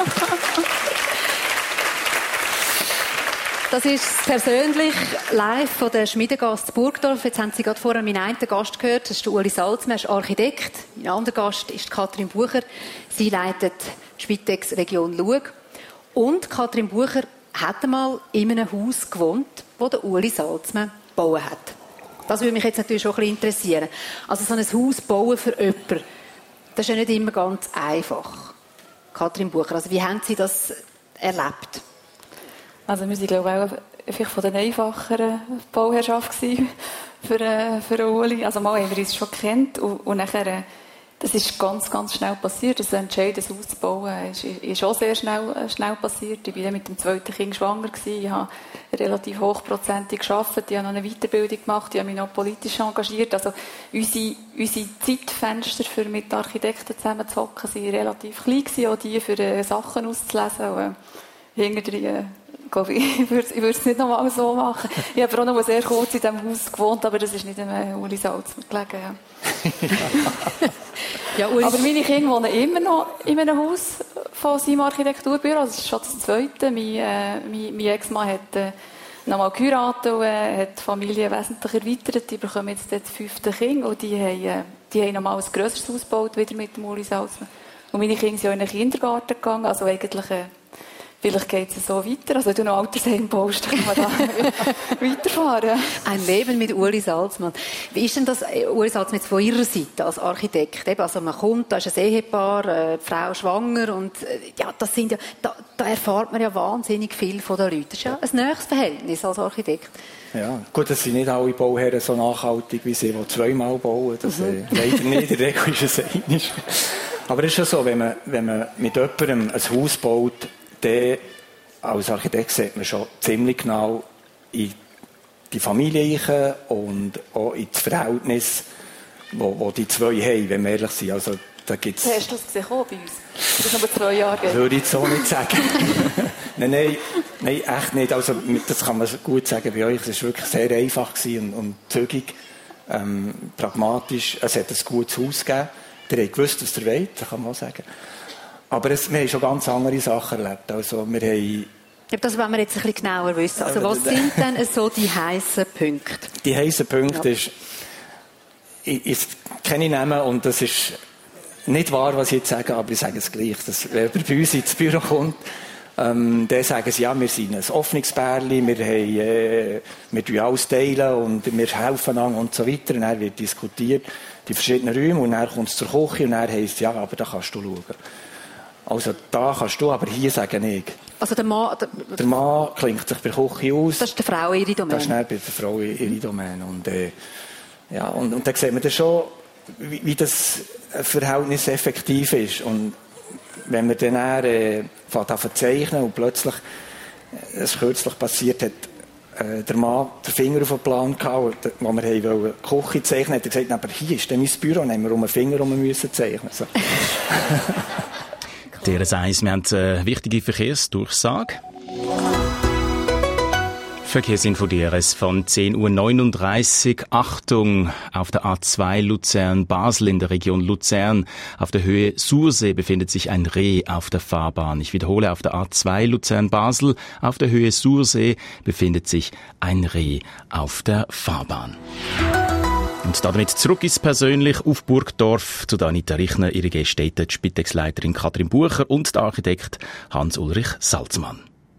Speaker 3: Das ist persönlich live von der Schmiedegast Burgdorf. Jetzt haben Sie gerade vorher meinen einen Gast gehört. Das ist der Uli Salzmann, ist Architekt. Mein anderer Gast ist Katrin Bucher. Sie leitet die Spitex Region Lug. Und Katrin Bucher hat einmal in einem Haus gewohnt, wo der Uli Salzmann gebaut hat. Das würde mich jetzt natürlich schon ein bisschen interessieren. Also so ein Haus bauen für jemanden, das ist ja nicht immer ganz einfach. Katrin Bucher, also wie haben Sie das erlebt?
Speaker 4: Also wir waren, glaube ich, vielleicht von den einfacheren Bauherrschaften für, äh, für Uli. Also mal haben wir uns schon gekannt und, und nachher, äh, das ist ganz, ganz schnell passiert. Das Entscheid, das Haus zu bauen, ist, ist auch sehr schnell, äh, schnell passiert. Ich war mit dem zweiten Kind schwanger gewesen. Ich habe relativ hochprozentig gearbeitet. Ich habe noch eine Weiterbildung gemacht. Ich habe mich noch politisch engagiert. Also unsere, unsere Zeitfenster für mit Architekten zusammen zu hocken, waren relativ klein gewesen, auch die für äh, Sachen auszulesen. Und, äh, hinterher, äh, Ich würde es nicht nochmal so machen. Ich habe auch noch sehr kurz in diesem Haus gewohnt, aber das ist nicht dem Uli Salzmann gelegen. Ja. Ja, Uli. Aber meine Kinder wohnen immer noch in einem Haus von seinem Architekturbüro. Das ist schon das Zweite. Mein, äh, mein, mein Ex-Mann hat äh, nochmal geheiratet und äh, hat die Familie wesentlich erweitert. Die bekommen jetzt das fünfte Kind und die haben, äh, die haben nochmal ein grösseres Haus gebaut, wieder mit dem Uli Salzmann. Und meine Kinder sind auch in den Kindergarten gegangen. Also eigentlich, äh, vielleicht geht es so weiter. Also wenn du noch Altersheim baust, dann kann man da weiterfahren.
Speaker 3: Ein Leben mit Uli Salzmann. Wie ist denn das, Uli Salzmann, jetzt von Ihrer Seite als Architekt? Eben, also man kommt, da ist ein Ehepaar, äh, die Frau schwanger und äh, ja, das sind ja, da, da erfahrt man ja wahnsinnig viel von den Leuten. Das ist ja ein nächstes Verhältnis als Architekt.
Speaker 5: Ja, gut, das sind nicht alle Bauherren so nachhaltig wie sie, die zweimal bauen. Das mhm. äh, leider nicht, in der Regel ist es einig. Aber es ist ja so, wenn man, wenn man mit jemandem ein Haus baut, dann als Architekt sieht man schon ziemlich genau in die Familie rein und auch in das Verhältnis, wo, wo die zwei haben, wenn wir ehrlich sind. Also, da gibt's
Speaker 4: hast du das gesehen bei uns? Das ist aber zwei Jahre geht.
Speaker 5: Würde ich so nicht sagen. nein, nein, nein, echt nicht. Also, das kann man gut sagen bei euch. Es war wirklich sehr einfach und, und zügig, ähm, pragmatisch. Es hat ein gutes Haus gegeben. Ihr habt gewusst, was ihr wollt, das kann man auch sagen. Aber es, wir haben schon ganz andere Sachen erlebt. Also wir haben
Speaker 3: das wollen wir jetzt ein bisschen genauer wissen. Also was sind denn so die heissen Punkte?
Speaker 5: Die heissen Punkte
Speaker 3: ja.
Speaker 5: ist, ich, ich kenne ich Namen und das ist nicht wahr, was ich jetzt sage, aber ich sage es gleich. Dass, wer bei uns ins Büro kommt, ähm, dann sagen sie, ja, wir sind ein Hoffnungsbärli, wir, haben, äh, wir teilen alles teilen und wir helfen an und so weiter. Und dann wird diskutiert, die verschiedenen Räume und dann kommt es zur Küche und dann heisst es, ja, aber da kannst du schauen. Also da kannst du, aber hier sagen nicht.
Speaker 3: Also der Mann... Der,
Speaker 5: der Mann klingt sich bei der Küche aus.
Speaker 3: Das ist der Frau ihre Domäne.
Speaker 5: Das ist dann bei der Frau ihre Domäne. Und, äh, ja, und, und dann sieht man dann schon, wie, wie das Verhältnis effektiv ist. Und wenn man dann äh, fängt an zu zeichnen und plötzlich, äh, es kürzlich passiert hat, äh, der Mann den Finger auf den Plan gehabt, wo wir die Küche zeichnen, hat er gesagt, aber hier ist dann mein Büro, und haben wir um den Finger herum müssen zeichnen. So.
Speaker 6: D R S eins, wir haben eine wichtige Verkehrsdurchsage. Verkehrsinfo D R S von zehn Uhr neununddreißig. Achtung, auf der A zwei Luzern-Basel in der Region Luzern. Auf der Höhe Sursee befindet sich ein Reh auf der Fahrbahn. Ich wiederhole, auf der A zwei Luzern-Basel, auf der Höhe Sursee befindet sich ein Reh auf der Fahrbahn. Und damit zurück ins Persönlich auf Burgdorf zu Anita Richner, ihre Gaststätte, die Spitex-Leiterin Katrin Bucher und der Architekt Hans-Ulrich Salzmann.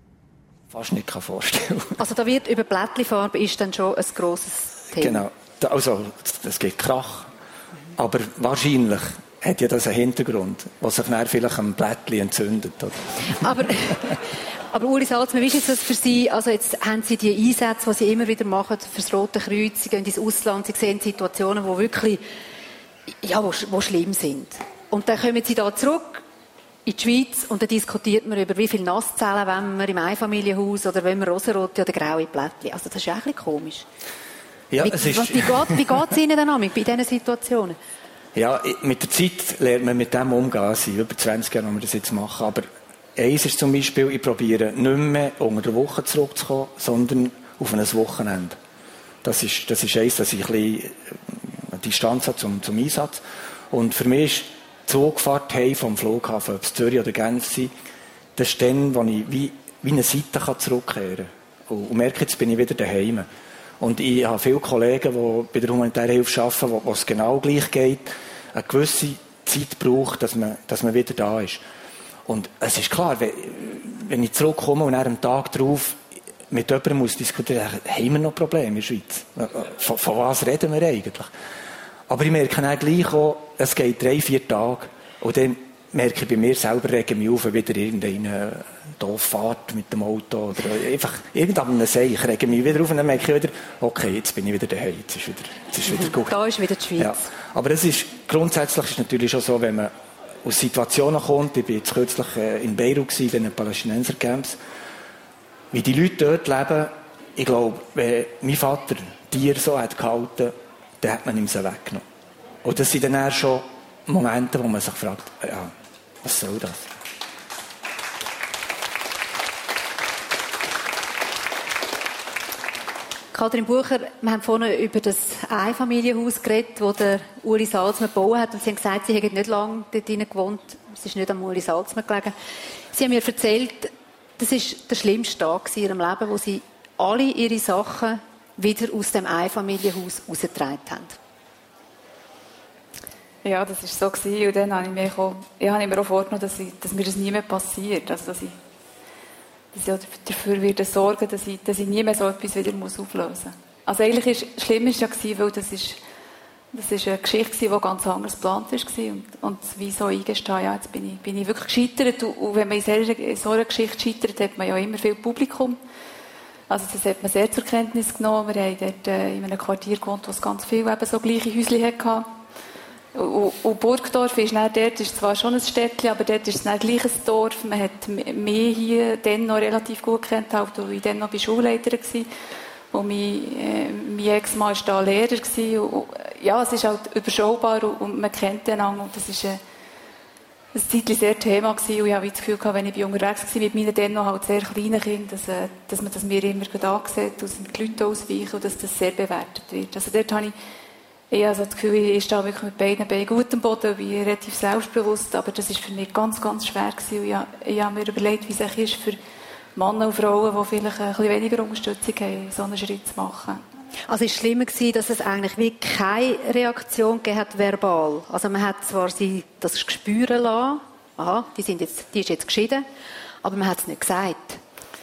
Speaker 5: Fast nicht vorstellen.
Speaker 3: Also da wird über Blättchenfarbe ist dann schon ein grosses Thema.
Speaker 5: Genau, also es gibt Krach, aber wahrscheinlich hat ja das einen Hintergrund, was sich dann vielleicht am Blättchen entzündet. Oder?
Speaker 3: Aber, aber Uli Salzmann, wie ist das für Sie? Also jetzt haben Sie die Einsätze, die Sie immer wieder machen für das Rote Kreuz, Sie gehen ins Ausland, Sie sehen Situationen, die wirklich ja, wo, wo schlimm sind. Und dann kommen Sie da zurück in die Schweiz und dann diskutiert man über, wie viele Nasszellen wollen wir im Einfamilienhaus oder wenn wir rosarote oder graue Blättchen. Also das ist eigentlich komisch.
Speaker 5: Ja,
Speaker 3: wie,
Speaker 5: es ist...
Speaker 3: was, wie geht wie geht es Ihnen dann an bei diesen Situationen?
Speaker 5: Ja, mit der Zeit lernt man mit dem umgehen. Es sind über zwanzig Jahre, wo wir das jetzt machen. Aber eins ist zum Beispiel, ich probiere nicht mehr unter der Woche zurückzukommen, sondern auf ein Wochenende. Das ist, das ist eins, dass ich ein bisschen Distanz habe zum, zum Einsatz. Und für mich ist die Zugfahrt heim vom Flughafen, ob es Zürich oder Genf sind, das ist dann, wo ich wie, wie eine Seite zurückkehren kann. Und, und merke, jetzt bin ich wieder daheim. Und ich habe viele Kollegen, die bei der humanitären Hilfe arbeiten, wo, wo es genau gleich geht, eine gewisse Zeit braucht, dass man, dass man wieder da ist. Und es ist klar, wenn, wenn ich zurückkomme und am Tag darauf mit jemandem muss diskutieren, haben wir noch Probleme in der Schweiz. Von, von was reden wir eigentlich? Aber ich merke dann gleich auch, es geht drei, vier Tage. Und dann merke ich bei mir selber, rege mich auf, wieder irgendeine doof Fahrt mit dem Auto oder einfach irgendeinen See. Ich rege mich wieder auf und dann merke ich wieder, okay, jetzt bin ich wieder daheim, jetzt ist wieder, jetzt ist wieder gut.
Speaker 3: Da ist wieder die Schweiz. Ja.
Speaker 5: Aber es ist, grundsätzlich ist es natürlich schon so, wenn man aus Situationen kommt, ich war jetzt kürzlich in Beirut, in den Palästinenser-Camps, wie die Leute dort leben, ich glaube, wenn mein Vater Tiere so hat gehalten, dann hat man ihm sie weggenommen. Und das sind dann eher schon Momente, wo man sich fragt, ja, was soll das?
Speaker 3: Kathrin Bucher, wir haben vorhin über das Einfamilienhaus geredet, das der Uli Salzmann gebaut hat. Und Sie haben gesagt, Sie hätten nicht lange dort drin gewohnt. Es ist nicht am Uli Salzmann gelegen. Sie haben mir erzählt, das war der schlimmste Tag in Ihrem Leben, wo Sie alle Ihre Sachen wieder aus dem Einfamilienhaus rausgetragen haben.
Speaker 4: Ja, das war so. Und dann habe ich mir auch, ja, habe ich mir auch vorgenommen, dass, ich, dass mir das nie mehr passiert. Also, dass ich, dass ich dafür werde sorgen, dass ich, dass ich nie mehr so etwas wieder muss auflösen muss. Also eigentlich ist schlimm ist ja gewesen, weil das ist, das ist eine Geschichte, die ganz anders geplant war. Und, und wie so eingestehen, ja, jetzt bin ich, bin ich wirklich gescheitert. Und, und wenn man in so, einer, in so einer Geschichte scheitert, hat man ja immer viel Publikum. Also das hat man sehr zur Kenntnis genommen. Wir haben dort äh, in einem Quartier gewohnt, wo es ganz viele eben so gleiche Häuschen hatte. Und, und Burgdorf ist dann, dort ist zwar schon ein Städtchen, aber dort ist es dann gleich ein Dorf. Man hat mich hier dann noch relativ gut gekannt, weil ich dann noch bei Schulleiter war. Und mein, äh, mein Ex-Mann war da Lehrer. Und, und, ja, es ist halt überschaubar und, und man kennt den an. Und das ist äh, ein Zeitchen sehr Thema gewesen. Und ich habe das Gefühl gehabt, wenn ich unterwegs war mit meinen dann noch halt sehr kleinen Kindern, dass, äh, dass man das mir immer gut ansieht, dass die Leute ausweichen und dass das sehr bewertet wird. Also dort habe ich Ich habe also das Gefühl, ich stehe wirklich mit beiden Beinen gut am Boden, bin relativ selbstbewusst, aber das war für mich ganz, ganz schwer gewesen. Ich habe, ich habe mir überlegt, wie es ist für Männer und Frauen, die vielleicht ein bisschen weniger Unterstützung haben, so einen Schritt zu machen.
Speaker 3: Also es war schlimmer, dass es eigentlich wie keine Reaktion gegeben hat, verbal. Also man hat zwar sie das spüren lassen, aha, die, sind jetzt, die ist jetzt geschieden, aber man hat es nicht gesagt.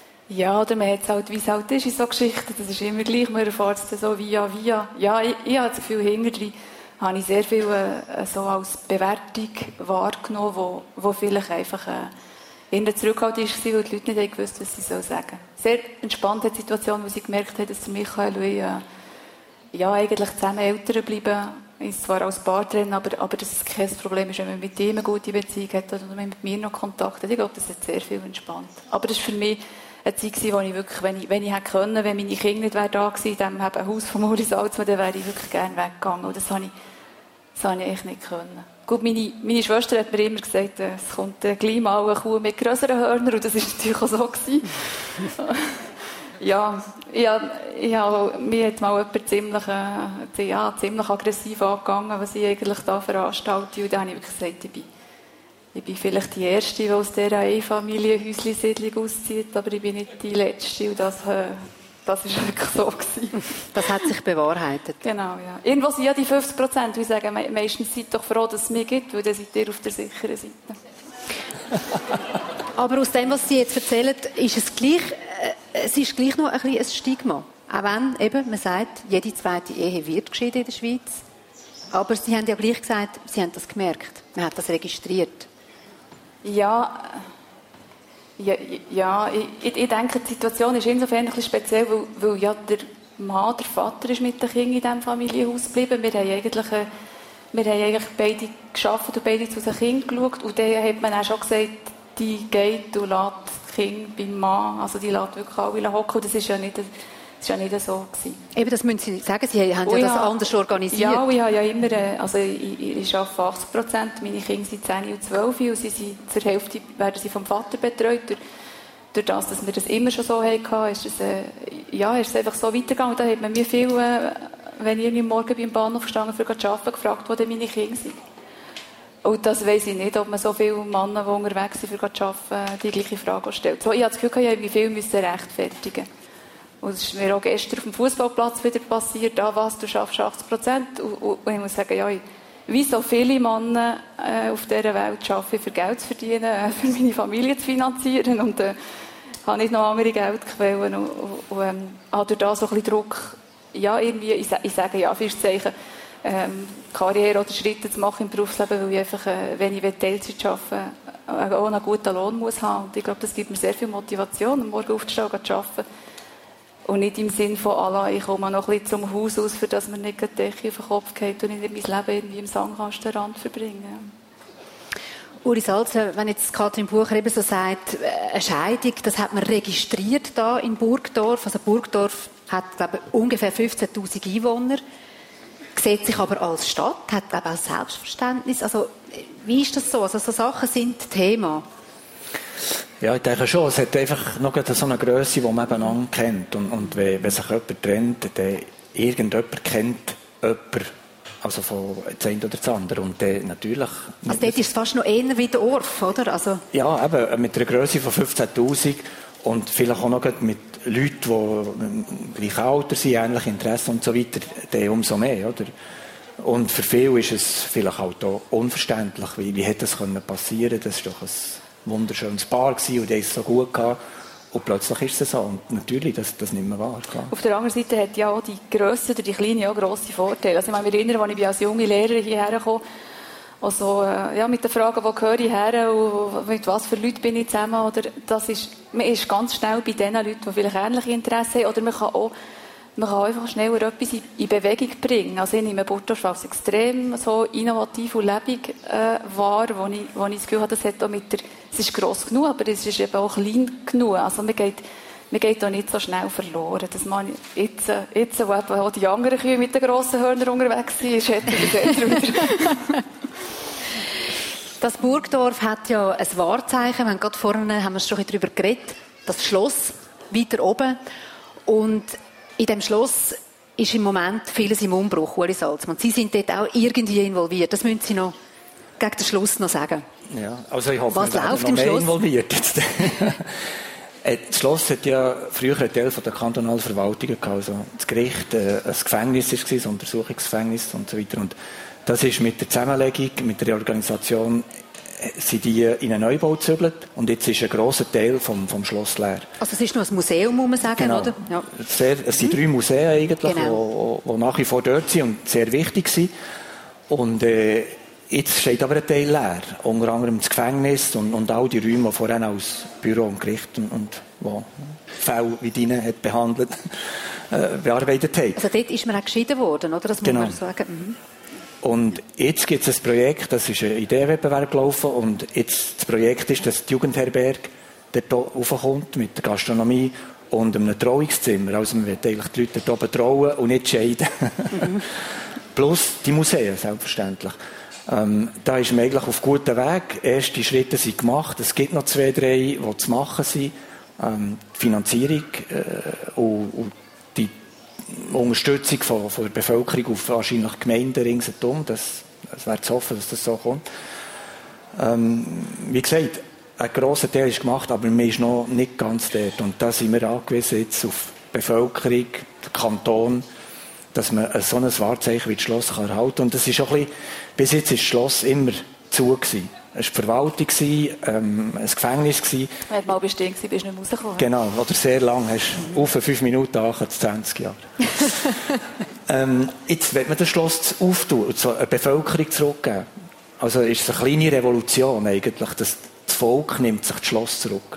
Speaker 4: Ja, oder man hat es halt, wie es halt ist in so Geschichten, das ist immer gleich, man erfährt es so via, via. Ja, ich, ich habe das Gefühl, hinterher habe ich sehr viel äh, so als Bewertung wahrgenommen, wo, wo vielleicht einfach äh, in der Zurückhaltung war, weil die Leute nicht gewusst, was sie sagen sollen. Sehr entspannte Situation, wo sie gemerkt haben, dass Michael und ich, äh, ja, eigentlich zusammen Eltern bleiben, ist zwar als Paar drin, aber, aber das ist kein Problem ist, wenn man mit ihm eine gute Beziehung hat oder mit mir noch Kontakt hat. Ich glaube, das hat sehr viel entspannt. Aber das ist für mich eine Zeit, wo ich wirklich, wenn ich, wenn ich hätte können, wenn meine Kinder nicht wären da gewesen, in diesem Haus von Uli Salzmann, dann wäre ich wirklich gerne weggegangen. Und das habe ich, das habe ich echt nicht können. Gut, meine, meine Schwester hat mir immer gesagt, es kommt äh, gleich mal eine Kuh mit grösseren Hörnern, und das war natürlich auch so gewesen. Ja, ja, ja, mir hat mal jemand ziemlich, äh, ja, ziemlich aggressiv angegangen, was ich eigentlich da veranstalte. Und dann habe ich wirklich gesagt, ich bin, ich bin vielleicht die Erste, die aus dieser Einfamilienhäuschen-Siedlung auszieht, aber ich bin nicht die Letzte. Und das, äh, das war wirklich so gewesen.
Speaker 3: Das hat sich bewahrheitet.
Speaker 4: Genau, ja. Irgendwo sind ja die fünfzig Prozent, die sagen, meistens seid doch froh, dass es mich gibt, weil dann seid ihr auf der sicheren Seite.
Speaker 3: Aber aus dem, was Sie jetzt erzählen, ist es gleich, äh, es ist gleich noch ein, ein Stigma. Auch wenn eben, man sagt, jede zweite Ehe wird geschieden in der Schweiz. Aber Sie haben ja gleich gesagt, Sie haben das gemerkt. Man hat das registriert.
Speaker 4: Ja, ja, ja ich, ich denke, die Situation ist insofern ein bisschen speziell, weil, weil ja der Mann, der Vater ist mit den Kindern in diesem Familienhaus geblieben. Wir haben eigentlich, äh, wir haben eigentlich beide gearbeitet und beide zu unseren Kindern geschaut. Und dann hat man auch schon gesagt, die geht und lässt das Kind beim Mann, also die lässt wirklich alle hocken. Und das ist ja nicht, das ist ja nicht so gewesen. Eben, das müssen Sie sagen, Sie haben ja das habe, anders organisiert. Ja, ich habe ja immer, also ich, ich arbeite achtzig Prozent, meine Kinder sind zehn und zwölf und sie sind zur Hälfte werden sie vom Vater betreut. Durch, durch das, dass wir das immer schon so hatten, ist es, äh, ja, ist es einfach so weitergegangen. Und da hat man mir viel, äh, wenn ich morgen beim Bahnhof gestanden für zu arbeiten, gefragt, wo denn meine Kinder sind. Und das weiss ich nicht, ob man so viele Männer, die unterwegs sind, für zu arbeiten, die gleiche Frage stellt. So, ich habe das Gefühl, ich habe viel müssen rechtfertigen. Und es ist mir auch gestern auf dem Fußballplatz wieder passiert, da was, du schaffst achtzig Prozent. Und, und, und ich muss sagen, ja, ich, wie so viele Männer äh, auf dieser Welt arbeite ich, für Geld zu verdienen, äh, für meine Familie zu finanzieren. Und äh, habe nicht noch andere Geldquellen. Und, und, und ähm, habe durch das so ein bisschen Druck, ja, irgendwie, ich, ich sage ja, Zeichen, ähm, Karriere oder Schritte zu machen im Berufsleben, weil ich einfach, äh, wenn ich Teilzeit arbeite, äh, auch einen guten Lohn muss haben. Und ich glaube, das gibt mir sehr viel Motivation, am Morgen aufzustehen und zu arbeiten. Und nicht im Sinn von, Allah, ich komme noch ein bisschen zum Haus aus, für das mir nicht die Decke auf den Kopf geht und nicht mein Leben irgendwie im Sandkastenrand verbringen.
Speaker 3: Uli Salzmann, wenn jetzt Kathrin Bucher eben so sagt, eine Scheidung, das hat man registriert da in Burgdorf. Also Burgdorf hat, glaube ich, ungefähr fünfzehntausend Einwohner, sieht sich aber als Stadt, hat, glaube ich, auch Selbstverständnis. Also, wie ist das so? Also, so Sachen sind Thema.
Speaker 5: Ja, ich denke schon. Es hat einfach noch so eine Grösse, die man einander kennt. Und, und wenn, wenn sich jemand trennt, dann irgendjemand kennt jemanden. Also von das eine oder das andere. Und dann natürlich...
Speaker 3: Also dort ist es fast noch eher wie der Orf, oder? Also
Speaker 5: ja, eben mit einer Grösse von fünfzehntausend und vielleicht auch noch mit Leuten, die im gleichen Alter sind, ähnliche Interessen und so weiter, dann umso mehr, oder? Und für viele ist es vielleicht auch da unverständlich, wie, wie hätte das passieren können. Das war doch ein wunderschönes Paar gewesen, und die haben es so gut gehabt. Und plötzlich ist es so. Und natürlich, das, das nimmt man wahr. Klar.
Speaker 4: Auf der anderen Seite hat ja auch die Grösse oder die Kleine auch grosse Vorteile. Also ich kann mich erinnern, als ich als junge Lehrerin hierher kam, also, ja, mit der Frage, wo gehöre ich her und mit was für Leuten bin ich zusammen. Oder das ist, man ist ganz schnell bei den Leuten, die vielleicht ähnliche Interessen haben. Oder man kann auch man kann einfach schneller etwas in, in Bewegung bringen. Also ich nehme Burgdorf als extrem so innovativ und lebendig äh, wahr, wo ich, wo ich das Gefühl habe, das hat auch mit der, es ist gross genug, aber es ist eben auch klein genug. Also man geht, man geht auch nicht so schnell verloren. Das meine ich jetzt, jetzt wo auch die anderen Kühe mit den grossen Hörnern unterwegs sind, ist hätte ich wieder.
Speaker 3: Das Burgdorf hat ja ein Wahrzeichen. Wir haben gerade vorne haben wir schon darüber geredet. Das Schloss weiter oben. Und in dem Schloss ist im Moment vieles im Umbruch, Ueli Salzmann. Sie sind dort auch irgendwie involviert. Das müssen Sie noch gegen den Schluss noch sagen.
Speaker 5: Ja, also ich hoffe,
Speaker 3: was
Speaker 5: wir
Speaker 3: läuft
Speaker 5: noch
Speaker 3: im
Speaker 5: mehr
Speaker 3: Schloss?
Speaker 5: Involviert jetzt. Das Schloss hat ja früher einen Teil von der kantonalen Verwaltung gehabt. Also das Gericht, äh, ein Gefängnis war, ein Untersuchungsgefängnis und so weiter. Und das ist mit der Zusammenlegung, mit der Reorganisation, sind die in einen Neubau gezügelt und jetzt ist ein grosser Teil vom, vom Schloss leer.
Speaker 3: Also es ist noch ein Museum, muss man sagen,
Speaker 5: genau.
Speaker 3: oder? Ja.
Speaker 5: Sehr, es sind drei Museen eigentlich,
Speaker 3: genau.
Speaker 5: die nach wie vor dort sind und sehr wichtig sind. Und äh, jetzt steht aber ein Teil leer. Unter anderem das Gefängnis und, und all die Räume, die vorhin als Büro und Gericht und, und wo Fälle wie deine hat behandelt, äh, bearbeitet haben.
Speaker 3: Also dort ist man auch geschieden worden, oder? Das muss
Speaker 5: genau.
Speaker 3: man sagen. Mhm.
Speaker 5: Und jetzt gibt es ein Projekt, das ist ein Ideenwettbewerb gelaufen, und jetzt das Projekt ist, dass die Jugendherberge dort raufkommt mit der Gastronomie und einem Trauungszimmer. Also man will eigentlich die Leute dort oben trauen und nicht scheiden. Mhm. Plus die Museen, selbstverständlich. Ähm, da ist man eigentlich auf gutem Weg. Erste Schritte sind gemacht. Es gibt noch zwei, drei, die zu machen sind. Ähm, die Finanzierung äh, und, und die Unterstützung von, von der Bevölkerung auf wahrscheinlich Gemeinden ringsherum. Das, das wäre zu hoffen, dass das so kommt. Ähm, wie gesagt, ein grosser Teil ist gemacht, aber man ist noch nicht ganz dort. Und da sind wir angewiesen jetzt auf die Bevölkerung, den Kanton, dass man so ein Wahrzeichen wie das Schloss kann erhalten kann. Und das ist auch ein bisschen, bis jetzt ist das Schloss immer zu gewesen. Es war die Verwaltung, ähm, ein Gefängnis.
Speaker 4: Wenn du mal bestehen warst, bist du nicht mehr rausgekommen.
Speaker 5: Genau, oder sehr lang. Hast du auf fünf Minuten nachher, zwanzig Jahre. ähm, jetzt wird man das Schloss auftun und so eine Bevölkerung zurückgeben. Also ist es eine kleine Revolution eigentlich. Das, das Volk nimmt sich das Schloss zurück.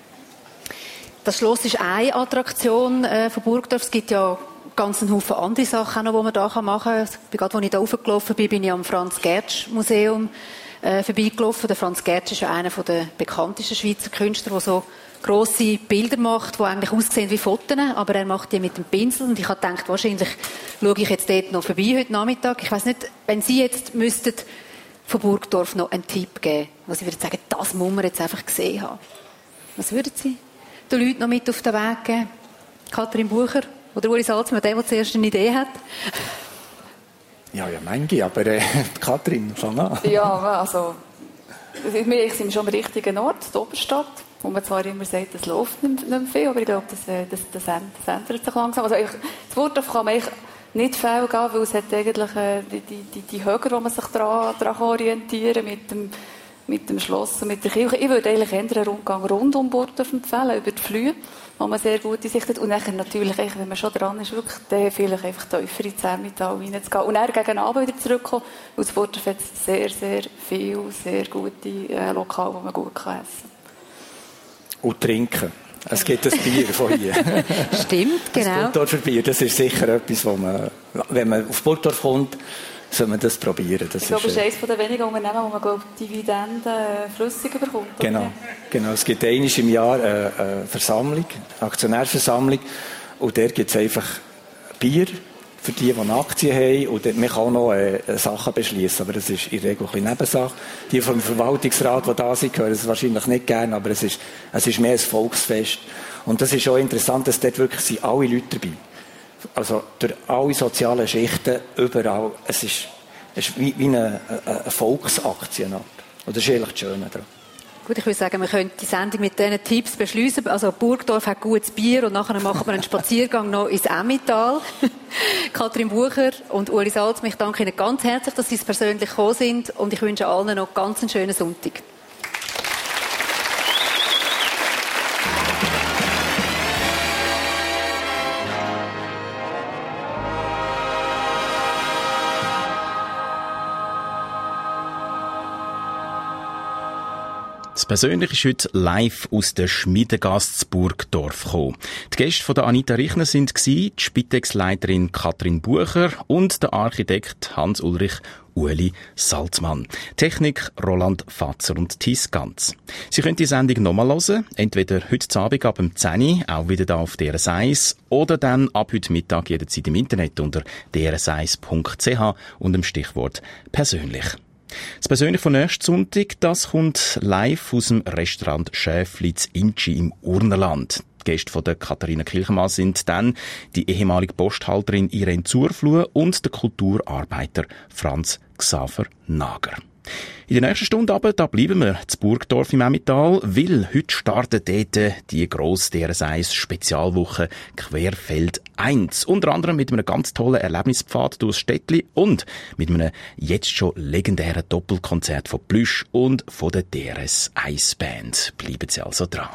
Speaker 3: Das Schloss ist eine Attraktion äh, von Burgdorf. Es gibt ja ganz einen Haufen andere Sachen, die man da machen kann. Gerade als ich da raufgelaufen bin, bin ich am Franz-Gertsch-Museum äh, vorbeigelaufen. Der Franz Gertsch ist ja einer der bekanntesten Schweizer Künstler, der so grosse Bilder macht, die eigentlich aussehen wie Fotos, aber er macht die mit dem Pinsel. Und ich habe gedacht, wahrscheinlich schaue ich jetzt dort noch vorbei heute Nachmittag. Ich weiss nicht, wenn Sie jetzt müssten von Burgdorf noch einen Tipp geben, was Sie würden sagen, das muss man jetzt einfach gesehen haben. Was würden Sie den Leuten noch mit auf den Weg geben? Katrin Bucher oder Ueli Salzmann, der, der zuerst eine Idee hat?
Speaker 5: Ja, ja, manche, aber äh, Katrin, fang an.
Speaker 4: Ja, also wir sind schon am richtigen Ort, die Oberstadt, wo man zwar immer sagt, es läuft nicht mehr viel, aber ich glaube, das, das, das, das ändert sich langsam. Also das Burgdorf kann man eigentlich nicht viel gehen, weil es hat eigentlich äh, die, die, die Höhe, wo man sich daran, daran orientieren kann, mit dem, mit dem Schloss und mit der Kirche. Ich würde eigentlich eher einen Rundgang rund um Burgdorf empfehlen, über die Flühe, wo man sehr gute Sicht hat. Und dann natürlich, wenn man schon dran ist, wirklich dann vielleicht einfach tiefer in das Emmental reinzugehen. Und dann gegen Abend wieder zurückkommen, weil das Burgdorf hat sehr, sehr viele, sehr gute äh, Lokale, wo man gut essen kann.
Speaker 5: Und trinken. Es gibt ein Bier von hier.
Speaker 3: Stimmt, genau.
Speaker 5: Das Burgdorfer Bier, das ist sicher etwas, wo man, wenn man auf Burgdorf kommt, soll man das probieren. Das
Speaker 4: ich glaube,
Speaker 5: ist,
Speaker 4: es ist eines der wenigen Unternehmen, wo man glaube, Dividenden äh, flüssig bekommt.
Speaker 5: Genau,
Speaker 4: oder?
Speaker 5: genau. Es gibt einmal im Jahr eine, eine Versammlung, eine Aktionärversammlung, und der gibt es einfach Bier für die, die eine Aktie haben. Und man kann auch noch äh, Sachen beschließen, aber das ist in der Regel ein bisschen Nebensache. Die vom Verwaltungsrat, die da sind, hören es wahrscheinlich nicht gerne, aber es ist, es ist mehr ein Volksfest. Und das ist auch interessant, dass dort wirklich sind alle Leute dabei. Also durch alle sozialen Schichten, überall. Es ist, es ist wie, wie eine, eine Volksaktie. Und das ist eigentlich das Schöne daran.
Speaker 3: Gut, ich würde sagen, wir können die Sendung mit diesen Tipps beschließen. Also Burgdorf hat gutes Bier und nachher machen wir einen Spaziergang noch ins Emmental. Katrin Bucher und Ueli Salzmann, ich danke Ihnen ganz herzlich, dass Sie es persönlich gekommen sind und ich wünsche allen noch ganz einen schönen Sonntag.
Speaker 6: Das Persönliche ist heute live aus der Schmiedegasse Burgdorf gekommen. Die Gäste von der Anita Richner sind die Spitex-Leiterin Katrin Bucher und der Architekt Hans-Ulrich Ueli Salzmann. Technik Roland Fatzer und Thies Ganz. Sie können die Sendung nochmal hören, entweder heute Abend ab dem zehn Uhr, auch wieder da auf D R S eins, oder dann ab heute Mittag jederzeit im Internet unter d r s eins punkt c h und dem Stichwort persönlich. Das Persönliche von nächsten Sonntag, das kommt live aus dem Restaurant Schäfli zu Inschi im Urnerland. Die Gäste von der Katharina Kilchmann sind dann die ehemalige Posthalterin Irene Zurfluh und der Kulturarbeiter Franz Xaver Nager. In der nächsten Stunde aber, da bleiben wir zu Burgdorf im Emmental, weil heute startet dort die grosse D R S eins Spezialwoche Querfeld eins. Unter anderem mit einem ganz tollen Erlebnispfad durchs Städtli und mit einem jetzt schon legendären Doppelkonzert von Plüsch und von der D R S eins Band. Bleiben Sie also dran.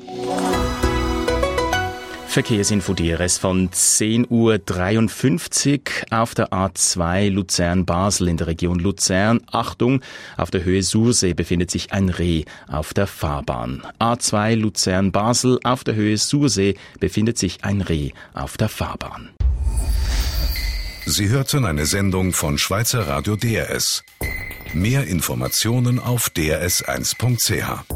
Speaker 6: Verkehrsinfo D R S von zehn Uhr dreiundfünfzig auf der A zwei Luzern-Basel in der Region Luzern. Achtung, auf der Höhe Sursee befindet sich ein Reh auf der Fahrbahn. A zwei Luzern-Basel, auf der Höhe Sursee befindet sich ein Reh auf der Fahrbahn.
Speaker 1: Sie hörten eine Sendung von Schweizer Radio D R S. Mehr Informationen auf d r s eins punkt c h.